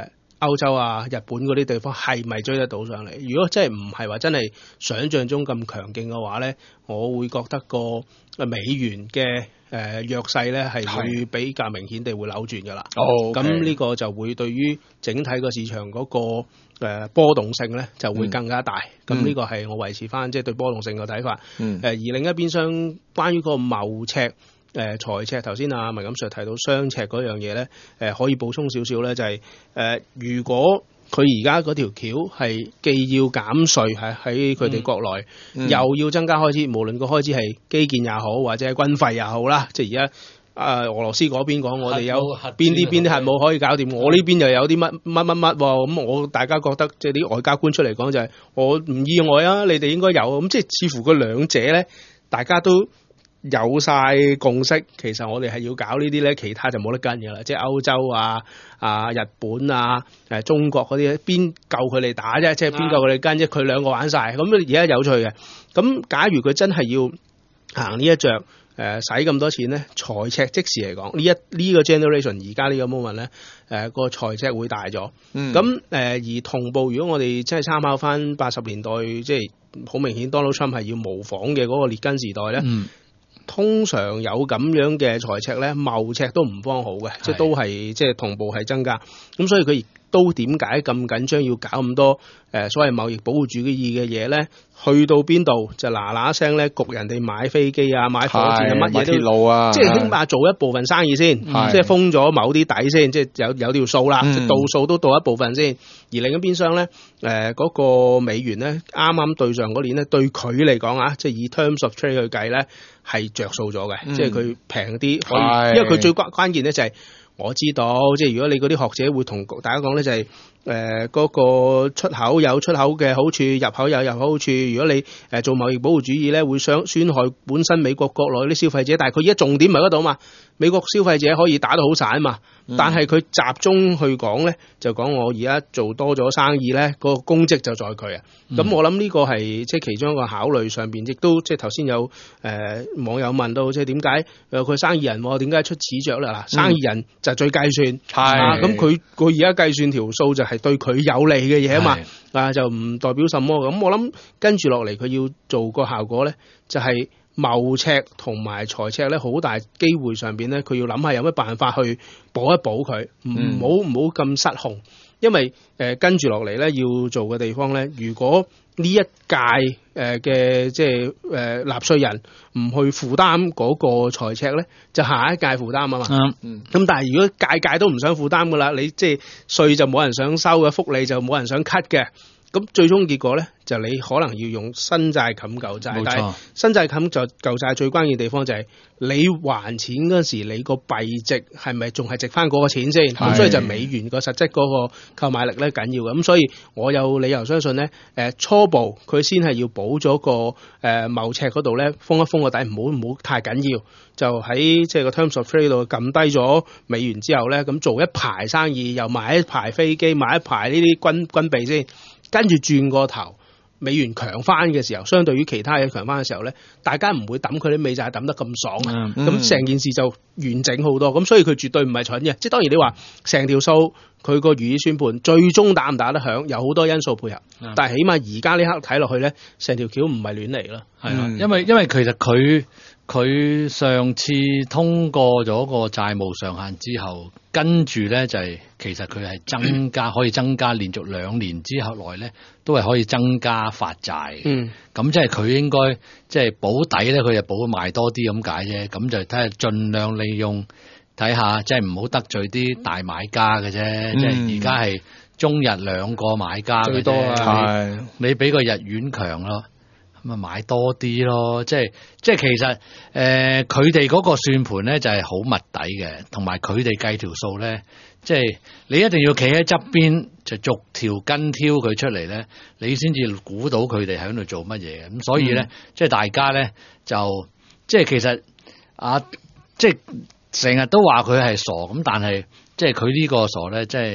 Speaker 3: 歐洲啊、日本嗰啲地方係咪追得到上嚟？如果真係唔係話真係想像中咁強勁嘅話咧，我會覺得個美元嘅誒弱勢咧係會比較明顯地會扭轉㗎啦。哦，咁呢個就會對於整體個市場嗰個誒波動性咧就會更加大。咁呢、嗯、個係我維持翻即係對波動性嘅睇法。嗯。誒而另一邊廂關於個貿赤。誒、呃、財赤頭先啊文錦 Sir 提到雙赤嗰樣嘢咧，誒、呃、可以補充少少咧，就係、是、誒、呃、如果佢而家嗰條橋係既要減稅喺喺佢哋國內，嗯、又要增加開支，無論個開支係基建也好，或者係軍費也好啦，即係而家啊俄羅斯嗰邊講我哋有邊啲邊啲核武可以搞掂，我呢邊又有啲乜乜乜乜喎，咁我大家覺得即係啲外交官出嚟講就係、是、我唔意外啊，你哋應該有，咁即係似乎個兩者咧，大家都有晒共識，其實我哋係要搞呢啲咧，其他就冇得跟嘅啦。即係歐洲啊、啊日本啊、誒中國嗰啲，邊夠佢哋打啫？即係邊夠佢哋跟啫？佢兩個玩晒。咁而家有趣嘅，咁假如佢真係要行呢一著，誒使咁多錢咧，財赤即時嚟講，呢一呢、呢個 generation 而家呢個 moment 咧，誒、呃、個財赤會大咗。咁誒、嗯呃、而同步，如果我哋真係參考翻八十年代，即係好明顯 Donald Trump 係要模仿嘅嗰個列根時代咧。嗯通常有咁樣嘅財赤咧，貿赤都唔方好嘅，即係都係即係同步係增加。咁所以佢亦都點解咁緊張要搞咁多誒、呃、所謂貿易保護主義嘅嘢咧？去到邊度就嗱嗱聲咧，焗人哋買飛機啊、買火箭啊、乜嘢都，路啊、即係起碼做一部分生意先，即係封咗某啲底先，即係有有條數啦，嗯、即係到數都到一部分先。而另一邊廂咧，誒、呃、嗰、嗰個美元咧，啱啱對上嗰年咧，對佢嚟講啊，即係以 terms of trade 去計咧，係着數咗嘅，嗯、即係佢平啲可以，因為佢最關關鍵咧就係、是。我知道，即係如果你嗰啲學者會同大家講咧，就係誒嗰個出口有出口嘅好處，入口有入口好處。如果你誒、呃、做貿易保護主義咧，會傷損害本身美國國內啲消費者。但係佢而家重點唔係嗰度嘛，美國消費者可以打到好散嘛。嗯、但係佢集中去講咧，就講我而家做多咗生意咧，個功績就在佢啊。咁、嗯、我諗呢個係即係其中一個考慮上邊，亦都即係頭先有誒、呃、網友問到，即係點解誒佢生意人點解出此著咧？嗱，生意人就最計算係，咁佢佢而家計算條數就係對佢有利嘅嘢啊嘛，啊就唔代表什麼。咁我諗跟住落嚟佢要做個效果咧，就係、是。貿赤同埋財赤咧，好大機會上邊咧，佢要諗下有咩辦法去補一補佢，唔好唔好咁失控。因為誒、呃、跟住落嚟咧，要做嘅地方咧，如果呢一屆誒嘅即係誒納稅人唔去負擔嗰個財赤咧，就下一屆負擔啊嘛。嗯嗯。咁但係如果屆屆都唔想負擔噶啦，你即係稅就冇人想收嘅，福利就冇人想 cut 嘅。咁最終結果咧，就你可能要用新債冚舊債，冇錯。但係新債冚就舊債最關鍵地方就係你還錢嗰時，你個幣值係咪仲係值翻嗰個錢先？咁所以就美元個實質嗰個購買力咧緊要嘅。咁所以我有理由相信咧，誒初步佢先係要補咗個誒貿赤嗰度咧，封一封個底，唔好唔好太緊要。就喺即係個 terms of trade 度撳低咗美元之後咧，咁做一排生意，又買一排飛機，買一排呢啲軍軍備先。跟住轉個頭，美元強翻嘅時候，相對於其他嘢強翻嘅時候咧，大家唔會抌佢啲美債抌得咁爽啊！咁成、嗯、件事就完整好多。咁所以佢絕對唔係蠢嘅。即係當然你話成條數佢個如意算盤最終打唔打得響，有好多因素配合。嗯、但係起碼而家呢刻睇落去咧，成條橋唔係亂嚟咯。係啊、
Speaker 2: 嗯，因為因為其實佢佢上次通過咗個債務上限之後，跟住咧就係、是、其實佢係增加可以增加連續兩年之後來咧，都係可以增加發債。嗯，咁即係佢應該即係保底咧，佢就保賣多啲咁解啫。咁就睇下盡量利用睇下，即係唔好得罪啲大買家嘅啫。嗯、即係而家係中日兩個買家最多啊，你你俾個日元強咯。咁啊買多啲咯，即係即係其實誒佢哋嗰個算盤咧就係好密底嘅，同埋佢哋計條數咧，即係你一定要企喺側邊就逐條根挑佢出嚟咧，你先至估到佢哋喺度做乜嘢嘅。咁所以咧，嗯、即係大家咧就即係其實啊，即係成日都話佢係傻咁，但係即係佢呢個傻咧，即係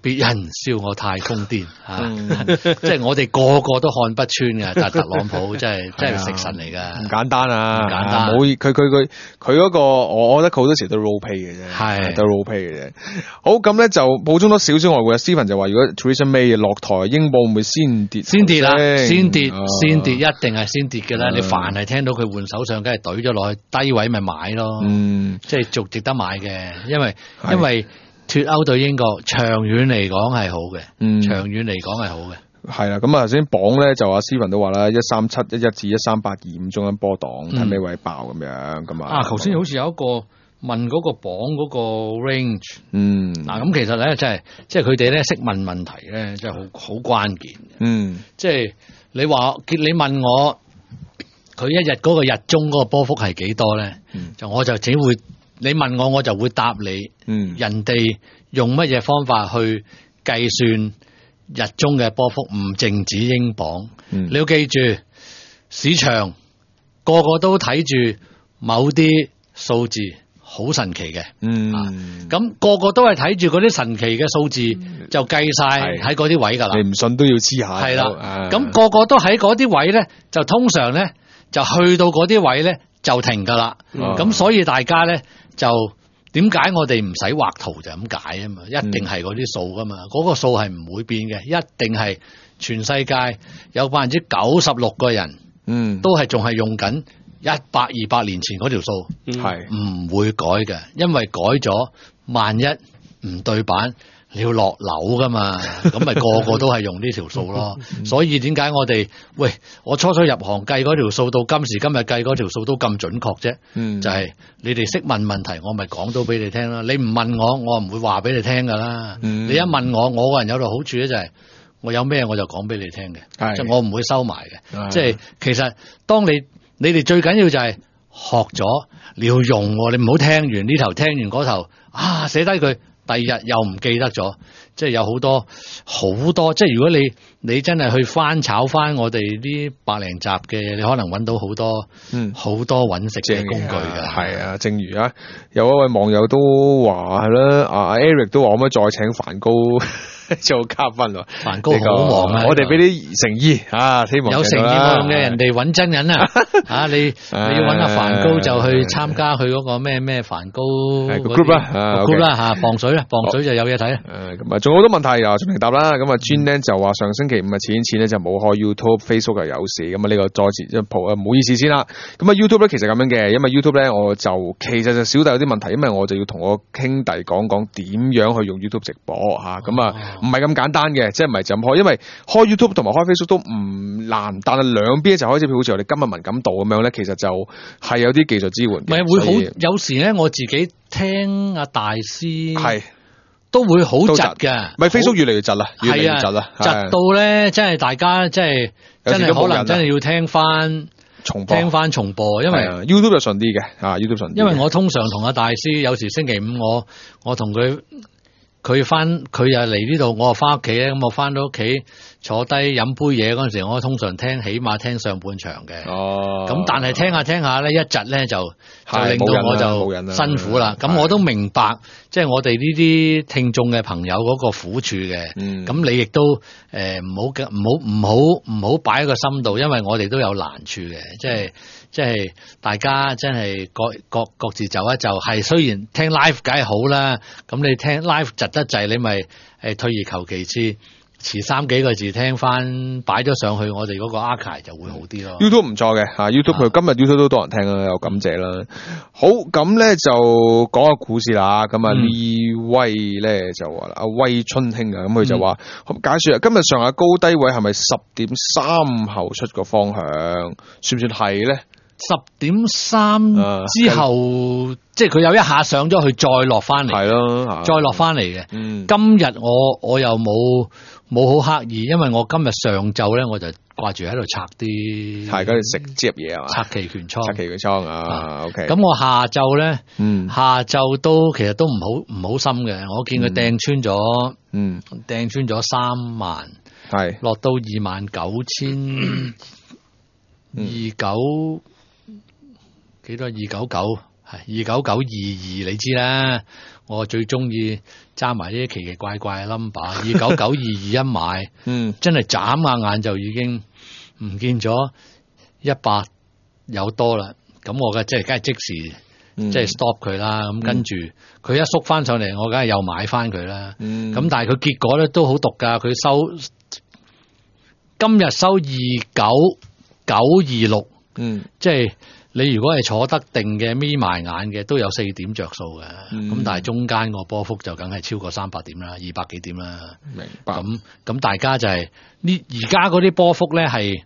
Speaker 2: 別人笑我太瘋癲嚇，嗯、即係我哋個個都看不穿嘅，但係特朗普真係真係食神嚟㗎，
Speaker 1: 唔簡單啊！
Speaker 2: 唔簡單，
Speaker 1: 冇佢佢佢佢嗰個，我覺得佢好多時都 role play 嘅啫，
Speaker 2: 係
Speaker 1: 都 role play 嘅啫。好，咁咧就補充多少少外匯啊 Stephen 就話如果 Theresa May 落台，英鎊會唔會先跌？
Speaker 2: 先跌啦，先跌，
Speaker 1: 啊、
Speaker 2: 先跌，一定係先跌嘅啦。啊、你凡係聽到佢換首相，梗係懟咗落去低位咪買咯，
Speaker 1: 嗯，
Speaker 2: 即係仲值得買嘅，因為因為。脫歐對英國長遠嚟講係好嘅，嗯，長遠嚟講係好嘅，
Speaker 1: 係啦。咁啊，頭先榜咧就阿 Stephen 都話啦，一三七一一至一三八二五中間波檔睇咩位爆咁樣咁啊。啊，
Speaker 2: 頭先好似有一個問嗰個榜嗰個 range，
Speaker 1: 嗯，
Speaker 2: 嗱咁其實咧即係即係佢哋咧識問問題咧，真係好好關鍵嘅，
Speaker 1: 嗯，
Speaker 2: 即係你話你問我佢一日嗰個日中嗰個波幅係幾多咧？嗯，就我就只會。你問我，我就會答你。嗯，人哋用乜嘢方法去計算日中嘅波幅，唔淨止英鎊。嗯，你要記住，市場個個都睇住某啲數字，好神奇嘅。嗯，咁、啊、個個都係睇住嗰啲神奇嘅數字，就計晒喺嗰啲位㗎啦。
Speaker 1: 你唔信都要知下。係啦，
Speaker 2: 咁、啊、個個都喺嗰啲位咧，就通常咧就去到嗰啲位咧就停㗎啦。咁、嗯、所以大家咧。就點解我哋唔使畫圖就咁解啊嘛？一定係嗰啲數噶嘛，嗰、嗯、個數係唔會變嘅，一定係全世界有百分之九十六個人，嗯，都係仲係用緊一百二百年前嗰條數，係唔、嗯、會改嘅，因為改咗，萬一唔對版。你要落樓噶嘛，咁咪個個都係用呢條數咯。所以點解我哋喂，我初初入行計嗰條數到今時今日計嗰條數都咁準確啫？嗯，就係你哋識問問題，我咪講到俾你聽啦。你唔問我，我唔會話俾你聽噶啦。嗯、你一問我，我個人有度好處咧，就係我有咩我就講俾你聽嘅，即係我唔會收埋嘅。即係其實當你你哋最緊要就係學咗你要用，你唔好聽完呢頭聽完嗰頭啊寫低佢。第二日又唔記得咗，即係有好多好多，即係如果你你真係去翻炒翻我哋啲百零集嘅，你可能揾到好多，嗯，好多揾食嘅工具㗎。
Speaker 1: 係啊，正如啊，有一位網友都話係啦，阿 Eric 都話可唔可以再請梵高做嘉賓喎？
Speaker 2: 梵高好忙啊！
Speaker 1: 我哋俾啲誠意啊，希望
Speaker 2: 有誠意冇用嘅，人哋揾真人啊！啊，你你要揾阿梵高就去參加佢嗰個咩咩梵高
Speaker 1: group 啦
Speaker 2: ，group 啦嚇，磅水啦，磅水就有嘢睇啦。
Speaker 1: 誒咁啊，仲有好多問題啊，仲未答啦。咁啊 Jean 咧就話上星期五啊，錢錢咧就冇開 YouTube、Facebook 又有事，咁啊呢個再次一抱啊，唔好意思先啦。咁啊 YouTube 咧其實咁樣嘅，因為 YouTube 咧我就其實就小弟有啲問題，因為我就要同我兄弟講講點樣去用 YouTube 直播嚇，咁啊唔係咁簡單嘅，即係唔係就咁開，因為開 YouTube 同埋開 Facebook 都唔難，但係兩邊就開始好似我哋今日文感度咁樣咧，其實就係有啲技術支援。
Speaker 2: 唔係會好有時咧，我自己聽阿大師
Speaker 1: 係。
Speaker 2: 都會好窒嘅，
Speaker 1: 咪 Facebook 越嚟越窒啦，越嚟越窒啦，
Speaker 2: 窒到咧，真係大家真係真係可能真係要聽翻重播，聽翻重播，因為
Speaker 1: YouTube 就順啲嘅，啊 YouTube 順啲。
Speaker 2: 因為我通常同阿大師有時星期五我我同佢佢翻佢又嚟呢度，我又翻屋企咧，咁我翻到屋企坐低飲杯嘢嗰陣時，我通常聽起碼聽上半場嘅。哦，咁但係聽下聽下咧，一窒咧就就令到我就辛苦啦。咁我都明白，即係我哋呢啲聽眾嘅朋友嗰個苦處嘅。嗯，咁你亦都誒唔好嘅，唔好唔好唔好擺喺個心度，因為我哋都有難處嘅，即係。即係大家真係各各各自就一就，係雖然聽 live 梗係好啦，咁你聽 live 窒得滯，你咪誒退而求其次，遲三幾個字聽翻，擺咗上去我哋嗰個 archive 就會好啲咯。
Speaker 1: YouTube 唔錯嘅嚇 YouTube 佢今日 YouTube 都多人聽啦，有感謝啦。好，咁咧就講個故事啦。咁啊呢位咧就話阿威春興啊，咁佢就話解説啊，今日上下高低位係咪十點三後出個方向，算唔算係咧？
Speaker 2: 十點三之後，啊、即係佢有一下上咗去，再落翻嚟，係咯，啊、再落翻嚟嘅。嗯、今日我我又冇冇好刻意，因為我今日上晝咧，我就掛住喺度拆啲，係嗰啲食接嘢啊嘛，拆期權倉，拆期權倉啊。OK，咁我下晝咧，嗯、下晝都其實都唔好唔好深嘅，我見佢掟穿咗，嗯，掟穿咗三萬，係落到二萬九千二九。幾多二九九係二九九二二，你知啦。我最中意揸埋啲奇奇怪怪嘅 number， 二九九二二一買，
Speaker 1: 嗯，
Speaker 2: 真係眨下眼就已經唔見咗一百有多啦。咁我嘅即係梗係即時。嗯、即係 stop 佢啦，咁跟住佢一縮翻上嚟，我梗係又買翻佢啦。咁、嗯、但係佢結果咧都好毒噶，佢收今日收二九九二六，嗯，即係你如果係坐得定嘅眯埋眼嘅，都有四點着數嘅。咁、嗯、但係中間個波幅就梗係超過三百點啦，二百幾點啦。
Speaker 1: 明白。
Speaker 2: 咁咁大家就係呢而家嗰啲波幅咧係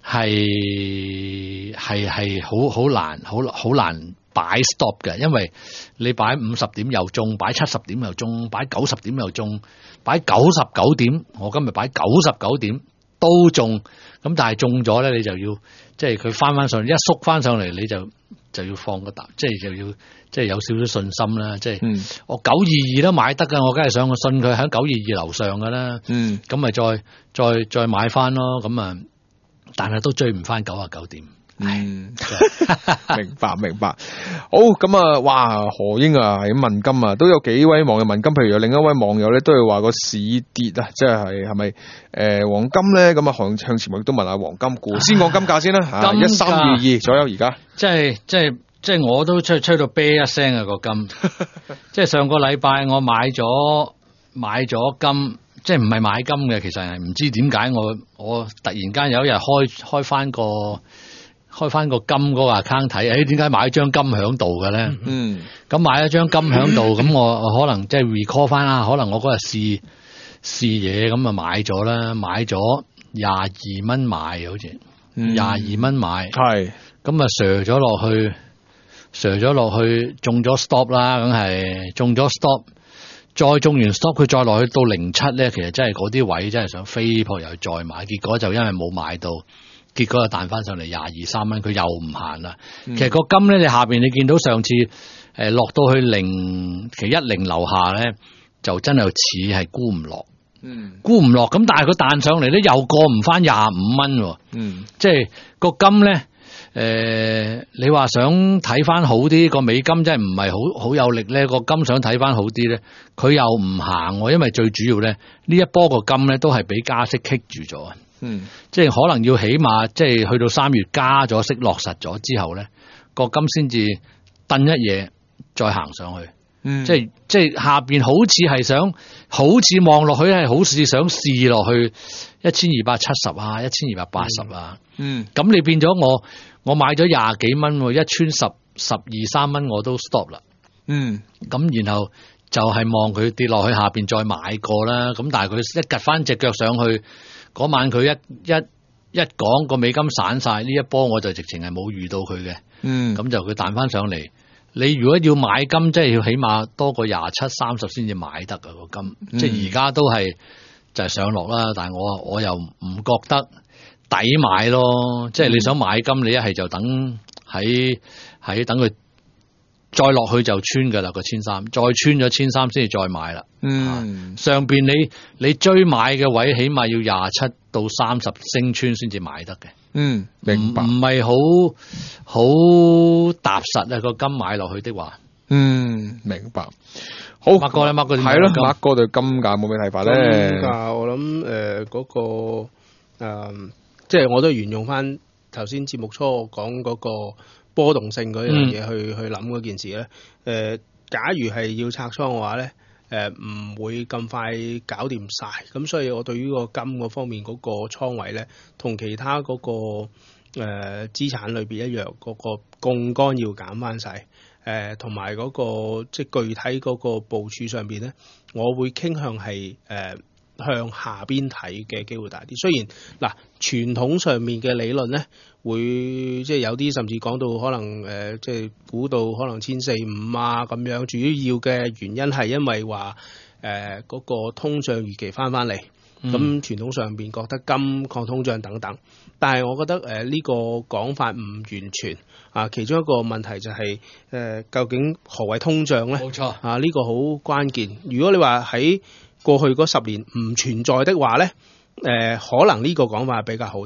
Speaker 2: 係係係好好難好好難。擺 stop 嘅，因為你擺五十點又中，擺七十點又中，擺九十點又中，擺九十九點，我今日擺九十九點都中，咁但係中咗咧，你就要即係佢翻翻上，一縮翻上嚟，你就就要放個膽，即係就要即係有少少信心啦，即係、嗯、我九二二都買得噶，我梗係想信佢喺九二二樓上噶啦，嗯，咁咪再再再買翻咯，咁啊，但係都追唔翻九啊九點。
Speaker 1: 嗯，明白明白。好，咁啊，哇，何英啊，喺問金啊，都有幾位網友問金，譬如有另一位網友咧，都係話個市跌啊，即係係咪誒黃金咧？咁啊，向向前亦都問下黃金股，先講金價先啦，吓一三二二左右而家，
Speaker 2: 即係即係即係我都吹吹到啤一聲啊個金，即係上個禮拜我買咗買咗金。即係唔係買金嘅，其實係唔知點解我我突然間有一日開開翻個開翻個金嗰個 account 睇，誒點解買張金喺度嘅咧？嗯，咁買咗張金喺度，咁我可能即係 recall 翻啦，可能我嗰日試試嘢，咁啊買咗啦，買咗廿二蚊買，好似廿二蚊買，係咁啊瀡咗落去，瀡咗落去中咗 stop 啦，梗係中咗 stop。再中完 stop， 佢再落去到零七咧，其實真係嗰啲位真係想飛破，又再買，結果就因為冇買到，結果就彈翻上嚟廿二三蚊，佢又唔行啦。嗯、其實個金咧，你下邊你見到上次誒落到去零，其實一零樓下咧，就真係似係沽唔落，嗯，沽唔落。咁但係佢彈上嚟咧，又過唔翻廿五蚊，嗯，即係個金咧。誒、呃，你話想睇翻好啲個美金真係唔係好好有力咧，個金想睇翻好啲咧，佢又唔行，因為最主要咧呢一波個金咧都係俾加息棘住咗，嗯，即係可能要起碼即係去到三月加咗息落實咗之後咧，個金先至蹬一嘢再行上去，嗯，即係即係下邊好似係想，好似望落去係好似想試落去一千二百七十啊，一千二百八十啊，嗯，咁、嗯、你變咗我。我買咗廿幾蚊，一穿十十二三蚊我都 stop 啦。嗯，咁然後就係望佢跌落去下邊再買過啦。咁但係佢一趌翻隻腳上去，嗰晚佢一一一講個美金散晒，呢一波我就直情係冇遇到佢嘅。嗯，咁就佢彈翻上嚟。你如果要買金，即係要起碼多過廿七三十先至買得噶個金。嗯、即係而家都係就係上落啦，但係我我又唔覺得。抵買咯，即係你想買金，你一係就等喺喺等佢再落去就穿噶啦個千三，再穿咗千三先至再買啦。嗯，上邊你你追買嘅位起碼要廿七到三十升穿先至買得嘅。嗯，明白。唔係好好踏實啊個金買落去的話。嗯，明白。好，麥哥咧，麥哥點？係咯，麥哥對金價冇咩睇法咧？
Speaker 3: 金價我諗誒嗰個誒。呃即係我都沿用翻頭先節目初講嗰個波動性嗰樣嘢去、嗯、去諗嗰件事咧。誒、呃，假如係要拆倉嘅話咧，誒、呃、唔會咁快搞掂晒。咁所以我對於個金嗰方面嗰個倉位咧，同其他嗰、嗰個誒資產裏邊一樣，嗰、嗰個槓桿要減翻晒。誒同埋嗰個即係具體嗰個部署上邊咧，我會傾向係誒。呃向下邊睇嘅機會大啲，雖然嗱傳統上面嘅理論咧，會即係有啲甚至講到可能誒、呃，即係估到可能千四五啊咁樣。主要嘅原因係因為話誒嗰個通脹預期翻翻嚟，咁、嗯、傳統上邊覺得金抗通脹等等。但係我覺得誒呢、呃這個講法唔完全啊，其中一個問題就係、是、誒、呃、究竟何謂通脹咧？冇錯啊，呢、這個好關鍵。如果你話喺過去嗰十年唔存在的話咧，誒、呃、可能呢個講法係比較好啲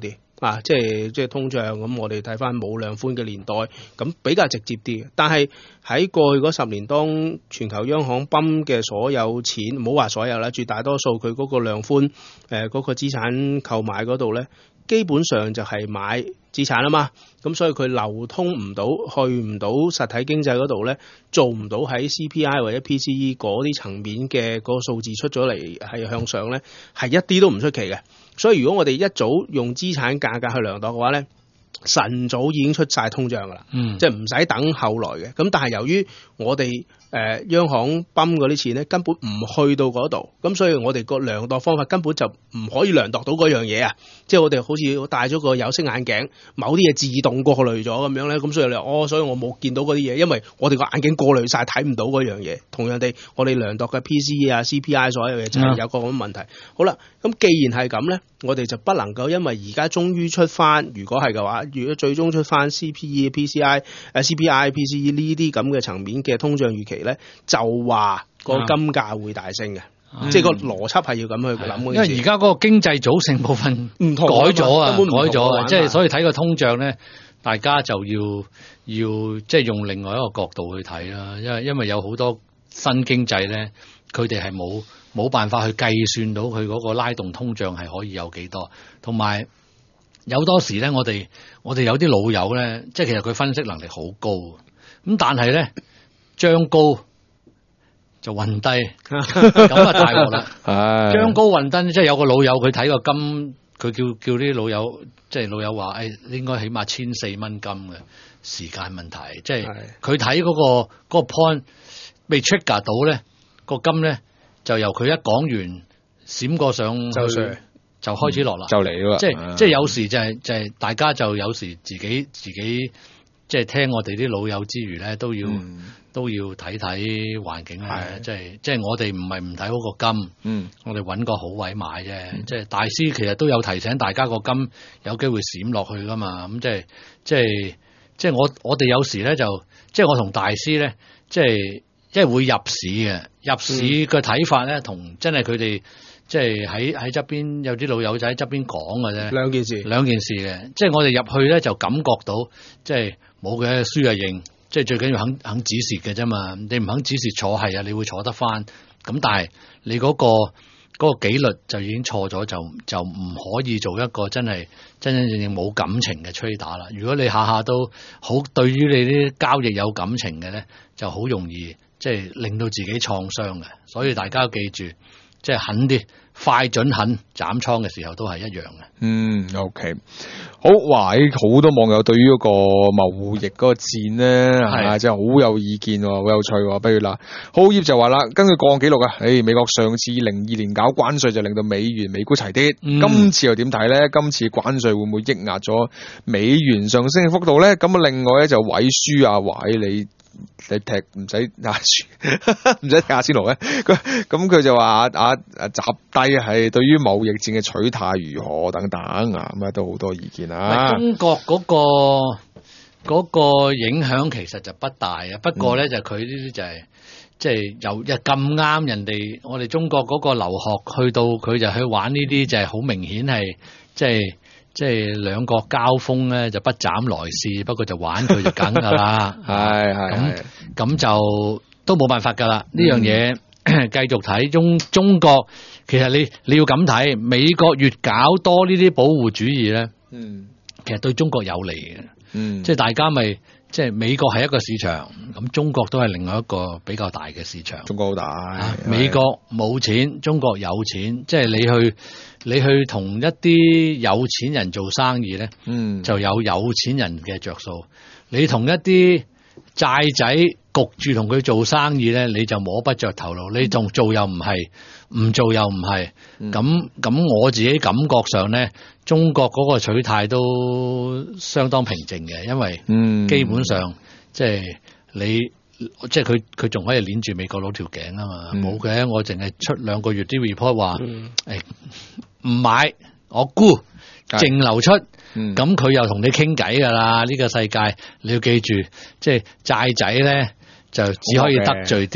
Speaker 3: 啊，即係即係通脹咁，我哋睇翻冇量寬嘅年代，咁比較直接啲嘅。但係喺過去嗰十年，當全球央行泵嘅所有錢，唔好話所有啦，絕大多數佢嗰個量寬誒嗰個資產購買嗰度咧，基本上就係買資產啊嘛。咁所以佢流通唔到，去唔到實體經濟嗰度咧，做唔到喺 C P I 或者 P C E 嗰啲層面嘅個數字出咗嚟係向上咧，係一啲都唔出奇嘅。所以如果我哋一早用資產價格去量度嘅話咧，晨早已經出晒通脹噶啦，嗯、即係唔使等後來嘅。咁但係由於我哋誒、呃、央行泵嗰啲錢咧，根本唔去到嗰度，咁所以我哋個量度方法根本就唔可以量度到嗰樣嘢啊！即係我哋好似戴咗個有色眼鏡，某啲嘢自動過濾咗咁樣咧，咁所以你話哦，所以我冇見到嗰啲嘢，因為我哋個眼鏡過濾晒睇唔到嗰樣嘢。同樣地，我哋量度嘅 P C E 啊、C P I 所有嘢就係有個咁嘅問題。嗯、好啦，咁既然係咁咧，我哋就不能夠因為而家終於出翻，如果係嘅話，如果最終出翻 C P E、P C I、誒 C P I、P C E 呢啲咁嘅層面嘅通脹預期咧，就話個金價會大升嘅，嗯、即係個邏輯係要咁去諗。因
Speaker 2: 為而家嗰個經濟組成部分唔同改咗啊，改咗啊，即係所以睇個通脹咧，大家就要要即係用另外一個角度去睇啦。因為因為有好多新經濟咧，佢哋係冇冇辦法去計算到佢嗰個拉動通脹係可以有幾多，同埋有多時咧，我哋我哋有啲老友咧，即係其實佢分析能力好高，咁但係咧將高就暈低，咁啊大鑊啦！將高暈低，即係有個老友佢睇個金，佢叫叫啲老友，即係老友話，誒、哎、應該起碼千四蚊金嘅時間問題，即係佢睇嗰個嗰、嗰個 point 未 trigger 到咧，個金咧就由佢一講完閃過上去。就開始落啦，
Speaker 1: 就嚟啦，
Speaker 2: 即係、啊、即係有時就係、是、就係、是、大家就有時自己自己即係聽我哋啲老友之餘咧，都要、嗯、都要睇睇環境咧，即係即係我哋唔係唔睇嗰個金，嗯、我哋揾個好位買啫。嗯、即係大師其實都有提醒大家個金有機會閃落去噶嘛，咁即係即係即係我我哋有時咧就即係我同大師咧，即係即係會入市嘅，入市嘅睇法咧同真係佢哋。即係喺喺側邊有啲老友仔喺側邊講嘅啫，
Speaker 3: 兩件事，
Speaker 2: 兩件事嘅。即係我哋入去咧就感覺到，即係冇嘅輸就認，即係最緊要肯肯止蝕嘅啫嘛。你唔肯止蝕坐係啊，你會坐得翻。咁但係你嗰個嗰個紀律就已經錯咗，就就唔可以做一個真係真真正正冇感情嘅吹打啦。如果你下下都好對於你啲交易有感情嘅咧，就好容易即係令到自己創傷嘅。所以大家要記住。即係狠啲，快準狠斬倉嘅時候都係一樣嘅。嗯
Speaker 1: ，OK， 好，哇！好多網友對於嗰個貿易嗰個戰咧，係啊，真係好有意見，好有趣喎。不如嗱，好業就話啦，根據個案記錄啊，誒，美國上次零二年搞關稅就令到美元、美股齊跌，嗯、今次又點睇咧？今次關稅會唔會抑壓咗美元上升嘅幅度咧？咁啊，另外咧就委書啊，話你。你踢唔使壓住，唔使踢阿仙奴咧。佢咁佢就話啊啊啊，習低係對於貿易戰嘅取態如何等等啊，咁啊都好多意見啊。
Speaker 2: 中國嗰、嗰個嗰、嗰個影響其實就不大啊，不過咧、嗯、就佢呢啲就係即係由一咁啱人哋我哋中國嗰個留學去到佢就去玩呢啲就係好明顯係即係。即係兩國交鋒咧，就不斬來使，不過就玩佢就梗噶啦。
Speaker 1: 係係
Speaker 2: 咁咁就都冇辦法噶啦。呢、嗯、樣嘢繼續睇中中國，其實你你要咁睇，美國越搞多呢啲保護主義咧，嗯，其實對中國有利嘅。嗯，即係大家咪即係美國係一個市場，咁中國都係另外一個比較大嘅市場。
Speaker 1: 中國好大，
Speaker 2: 啊、美國冇錢，中國有錢，即係你去。你去同一啲有錢人做生意咧，嗯，就有有錢人嘅着數。你同一啲債仔焗住同佢做生意咧，你就摸不着頭腦。你仲做又唔係，唔做又唔係。咁咁、嗯、我自己感覺上咧，中國嗰個取態都相當平靜嘅，因為基本上、嗯、即係你。即係佢佢仲可以鏈住美國佬條頸啊嘛，冇嘅、嗯，我淨係出兩個月啲 report 話，誒唔、嗯哎、買我沽，淨流出，咁佢、嗯、又同你傾偈噶啦。呢、這個世界你要記住，即係債仔咧就只可以得罪啲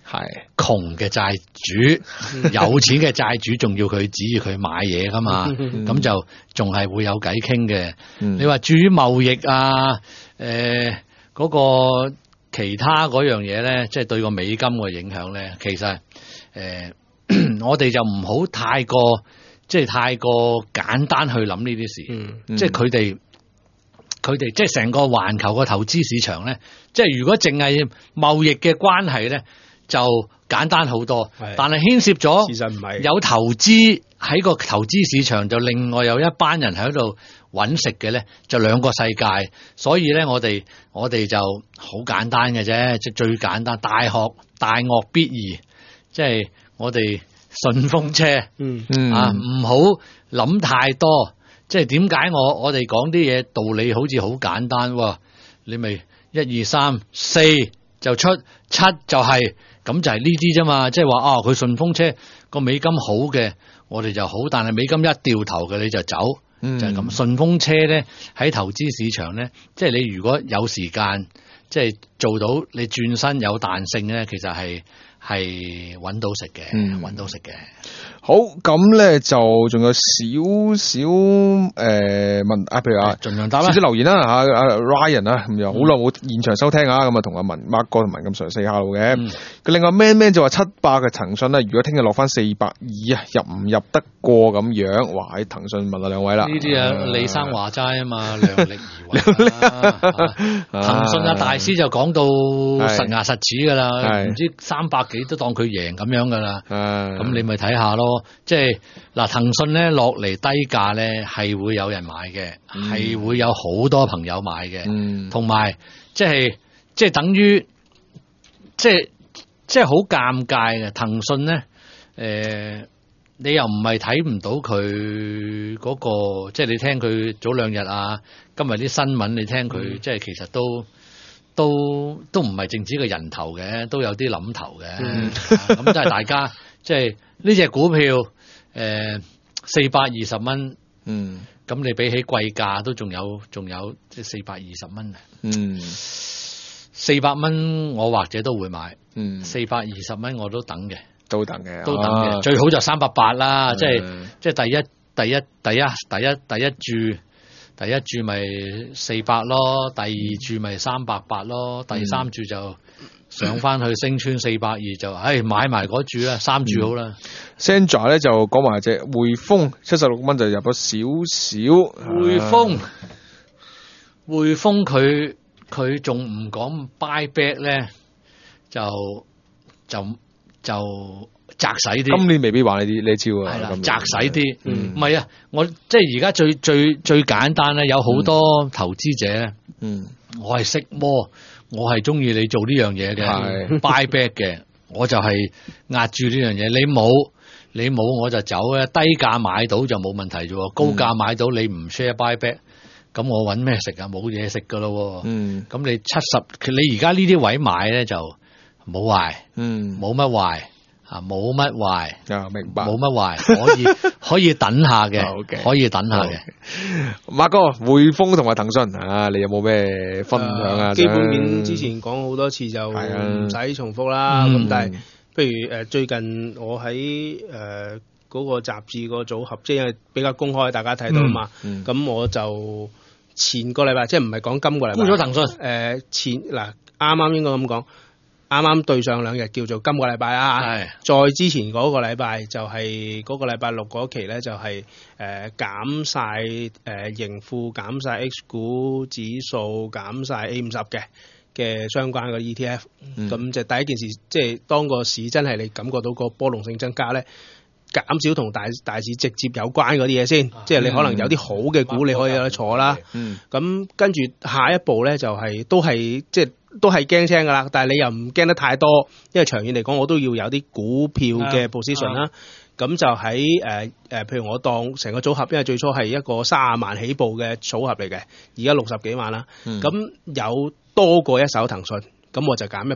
Speaker 1: 係
Speaker 2: 窮嘅債主，有錢嘅債主仲要佢指住佢買嘢噶嘛，咁就仲係會有偈傾嘅。
Speaker 1: 嗯、你
Speaker 2: 話至於貿易啊，誒、呃、嗰、嗰個其他嗰樣嘢咧，即係對個美金嘅影響咧，其實誒、呃、我哋就唔好太過即係太過簡單去諗呢啲事，
Speaker 3: 嗯、
Speaker 2: 即係佢哋。佢哋即係成個環球個投資市場咧，即係如果淨係貿易嘅關係咧，就簡單好多。但係牽涉咗，
Speaker 3: 其實唔係
Speaker 2: 有投資喺個投資市場，就另外有一班人喺度揾食嘅咧，就兩個世界。所以咧，我哋我哋就好簡單嘅啫，即係最簡單。大學大惡必易，即係我哋順風車，
Speaker 3: 嗯
Speaker 2: 啊，唔好諗太多。即係點解我我哋講啲嘢道理好似好簡單喎？你咪一二三四就出七就係咁就係呢啲啫嘛。即係話啊，佢順風車個美金好嘅，我哋就好，但係美金一掉頭嘅你就走，
Speaker 1: 嗯、
Speaker 2: 就係咁。順風車咧喺投資市場咧，即係你如果有時間，即係做到你轉身有彈性咧，其實係係揾到食嘅，揾、嗯、到食嘅。
Speaker 1: 好，咁咧就仲有少少誒問啊，譬如啊，
Speaker 2: 盡量答啦，
Speaker 1: 少少留言啦嚇，阿 Ryan 啊，咁又好耐冇現場收聽啊，咁啊同阿文 Mark 哥同文咁常 say hello 嘅。佢、嗯、另外 Man Man 就話七百嘅騰訊咧，如果聽日落翻四百二啊，入唔入得過咁樣？哇！喺騰訊問下兩位啦。
Speaker 2: 呢啲啊，李生話齋啊嘛，量力而為啦。騰訊啊，大師就講到實牙實齒噶啦，唔知三百幾都當佢贏咁樣噶啦。咁你咪睇下咯。即係嗱，騰訊咧落嚟低價咧係會有人買嘅，係、嗯、會有好多朋友買嘅，同埋即係即係等於即係即係好尷尬嘅。騰訊咧，誒、呃，你又唔係睇唔到佢嗰、那個，即係你聽佢早兩日啊，今日啲新聞你聽佢，嗯、即係其實都都都唔係淨止個人頭嘅，都有啲諗頭嘅，咁都係大家。即係呢隻股票，誒四百二十蚊，嗯，咁你比起貴價都仲有仲有即係四百二十蚊啊，嗯，四百蚊我或者都會買，嗯，四百二十蚊我都等嘅，
Speaker 1: 都等嘅，
Speaker 2: 都等嘅，啊、最好就三百八啦，即係即係第一第一第一第一第一注第一注咪四百咯，第二注咪三百八咯，第三注就。嗯上翻去升穿四百二就，唉買埋嗰注啦，三注好啦。
Speaker 1: Sandra 咧就講埋隻匯豐七十六蚊就入咗少少。
Speaker 2: 匯豐，匯豐佢佢仲唔講 buy back 咧，就就就窄使啲。
Speaker 1: 今年未必玩呢啲呢招啊。
Speaker 2: 係啦，窄使啲。唔係啊，我即係而家最最最簡單咧，有好多投資者咧。嗯，我係識摸。我係中意你做呢樣嘢嘅 buy back 嘅，我就係壓住呢樣嘢。你冇你冇我就走咧，低價買到就冇問題啫。高價買到你唔 share buy back，咁我搵咩食啊？冇嘢食噶咯。嗯，咁你七十，你而家呢啲位買咧就冇壞，嗯，冇乜壞。啊，冇乜壞
Speaker 1: 啊，明白，
Speaker 2: 冇乜壞，可以可以等下嘅， okay, 可以等下嘅。
Speaker 1: 馬哥，匯豐同埋騰訊啊，你有冇咩分享啊？
Speaker 3: 基本面之前講好多次就唔使重複啦。咁、嗯、但係，譬如誒、呃、最近我喺誒嗰個雜誌個組合，即係比較公開，大家睇到嘛。咁、嗯嗯、我就前個禮拜，即係唔係講今個禮拜，
Speaker 2: 沽咗騰訊。誒、
Speaker 3: 呃、前嗱啱啱應該咁講。啱啱對上兩日叫做今個禮拜啦，係再之前嗰個禮拜就係嗰個禮拜六嗰期咧，就係誒減晒誒盈富、減晒 H 股指數、減晒 A 五十嘅嘅相關嘅 E T F。咁、嗯、就第一件事，即係當個市真係你感覺到個波動性增加咧，減少同大大市直接有關嗰啲嘢先，啊、即係你可能有啲好嘅股你可以有得坐啦。嗯，咁跟住下一步咧就係、是、都係即係。都係驚青噶啦，但係你又唔驚得太多，因為長遠嚟講，我都要有啲股票嘅 position 啦。咁、啊、就喺誒誒，譬如我當成個組合，因為最初係一個卅萬起步嘅組合嚟嘅，而家六十幾萬啦。咁、嗯、有多過一手騰訊，咁我就減一半。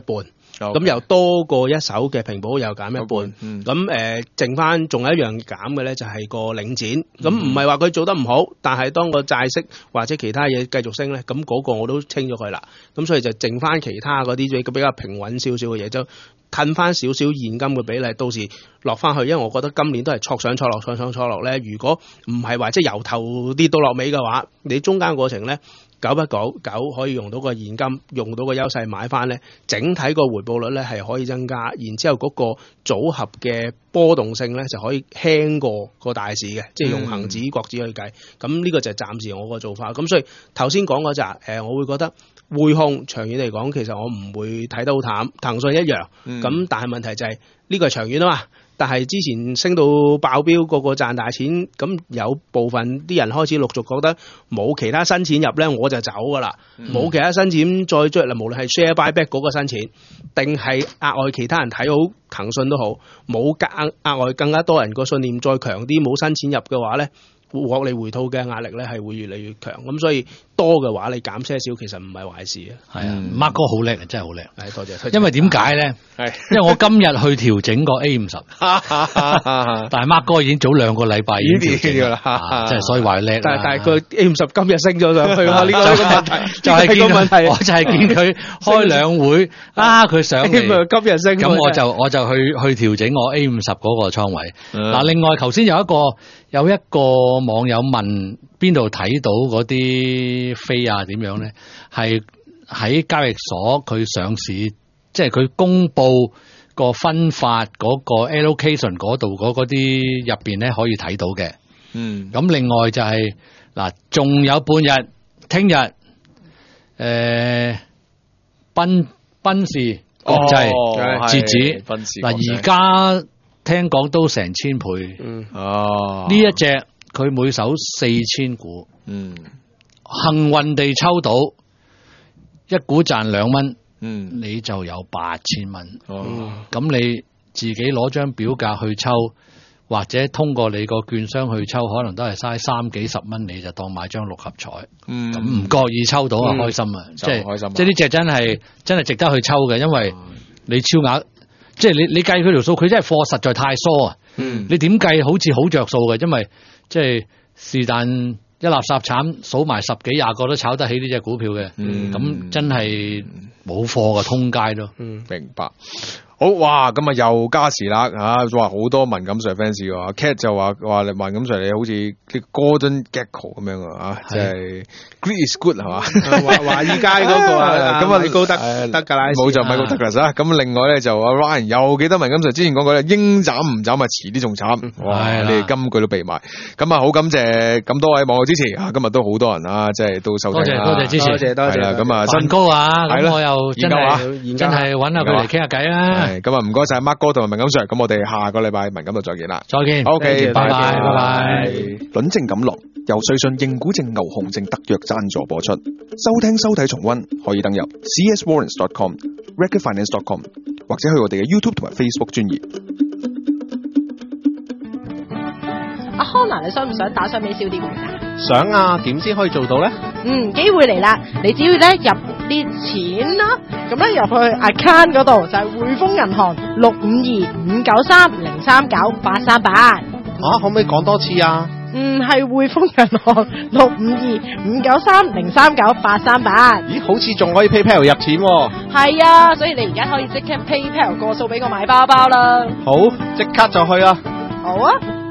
Speaker 3: 咁、okay. 又多過一手嘅平保又減一半，咁、嗯、誒、呃、剩翻仲有一樣減嘅咧，就係個領展。咁唔係話佢做得唔好，但係當個債息或者其他嘢繼續升咧，咁嗰個我都清咗佢啦。咁所以就剩翻其他嗰啲比較平穩少少嘅嘢，就褪翻少少現金嘅比例，到時落翻去。因為我覺得今年都係挫上挫落，挫上挫落咧。如果唔係話即係由頭跌到落尾嘅話，你中間過程咧，久不久久可以用到個現金，用到個優勢買翻咧，整體個回報率咧係可以增加，然之後嗰個組合嘅波動性咧就可以輕過個大市嘅，即係用恒指、國指去計。咁呢個就係暫時我個做法。咁所以頭先講嗰扎誒，我會覺得匯控長遠嚟講，其實我唔會睇得好淡，騰訊一樣。咁、嗯、但係問題就係、是、呢、這個係長遠啊嘛。但係之前升到爆標，個個賺大錢，咁有部分啲人開始陸續覺得冇其他新錢入咧，我就走噶啦。冇、嗯、其他新錢再追啦，無論係 share buyback 嗰個新錢，定係額外其他人睇好騰訊都好，冇額額外更加多人個信念再強啲，冇新錢入嘅話咧，獲利回吐嘅壓力咧係會越嚟越強。咁所以多嘅話，你減些少其實唔係壞事啊。係啊，Mark 哥好叻啊，真係好叻。係多謝。因為點解咧？係因為我今日去調整個 A 五十，但係 Mark 哥已經早兩個禮拜已經調整啦，即係所以話叻。但係但係個 A 五十今日升咗上去啊！呢個呢個問題就係個問題。我就係見佢開兩會啊，佢上嚟今日升，咁我就我就去去調整我 A 五十嗰個倉位。嗱，另外頭先有一個有一個網友問邊度睇到嗰啲飛啊？點樣咧？係喺交易所佢上市，即係佢公布個分發嗰個 allocation 嗰度嗰嗰啲入邊咧可以睇到嘅。嗯。咁另外就係、是、嗱，仲有半日，聽日誒賓賓士國際截止。賓士嗱，而家聽講都成千倍。嗯。哦。呢一隻佢每手四千股。嗯。幸運地抽到一股賺兩蚊，嗯，你就有八千蚊。哦，咁你自己攞張表格去抽，或者通過你個券商去抽，可能都係嘥三幾十蚊，你就當買張六合彩。嗯，咁唔覺意抽到啊，開心啊，即係開心。即係呢隻真係真係值得去抽嘅，因為你超額，即係你你計佢條數，佢真係貨實在太疏啊。嗯，你點計好似好着數嘅，因為即係是但。一垃圾鏟數埋十幾廿個都炒得起呢隻股票嘅，咁、嗯、真係冇貨嘅通街咯。嗯，明白。好哇，咁啊又加時啦嚇，哇好多文錦 Sir fans 喎 ，Cat 就話話文錦 Sir 你好似啲 Gordon Gekko 咁樣啊，即係 Greed is good 係嘛？華華爾街嗰個啊，咁啊你高德德格拉冇就米高德格啦。咁另外咧就阿 Ryan 又記得文錦 Sir 之前講過咧，應斬唔斬啊，遲啲仲慘。哇！你哋金句都備埋。咁啊好感謝咁多位網友支持啊，今日都好多人啊，即係都收聽啦。多謝多謝支持，多謝多謝。係啦，咁啊新高啊，咁我又真係真係揾下佢嚟傾下偈啊。咁啊，唔該晒 Mark 哥同埋文錦 Sir，咁我哋下個禮拜文錦度再見啦，再見 ，OK， 拜拜，拜拜。輪正錦樂由瑞信認股證牛熊證特約贊助播出，收聽收睇重溫可以登入 c s warrants dot com、reckitt finance dot com 或者去我哋嘅 YouTube 同埋 Facebook 專頁。阿康娜，你想唔想打上美少啲股價？想啊，點先可以做到咧？嗯，機會嚟啦！你只要咧入啲錢啦，咁咧入去 account 嗰度就係匯豐銀行六五二五九三零三九八三八。啊，可唔可以講多次啊？嗯，係匯豐銀行六五二五九三零三九八三八。咦，好似仲可以 PayPal 入錢喎。係啊，所以你而家可以即刻 PayPal 過數俾我買包包啦。好，即刻就去啊！好啊。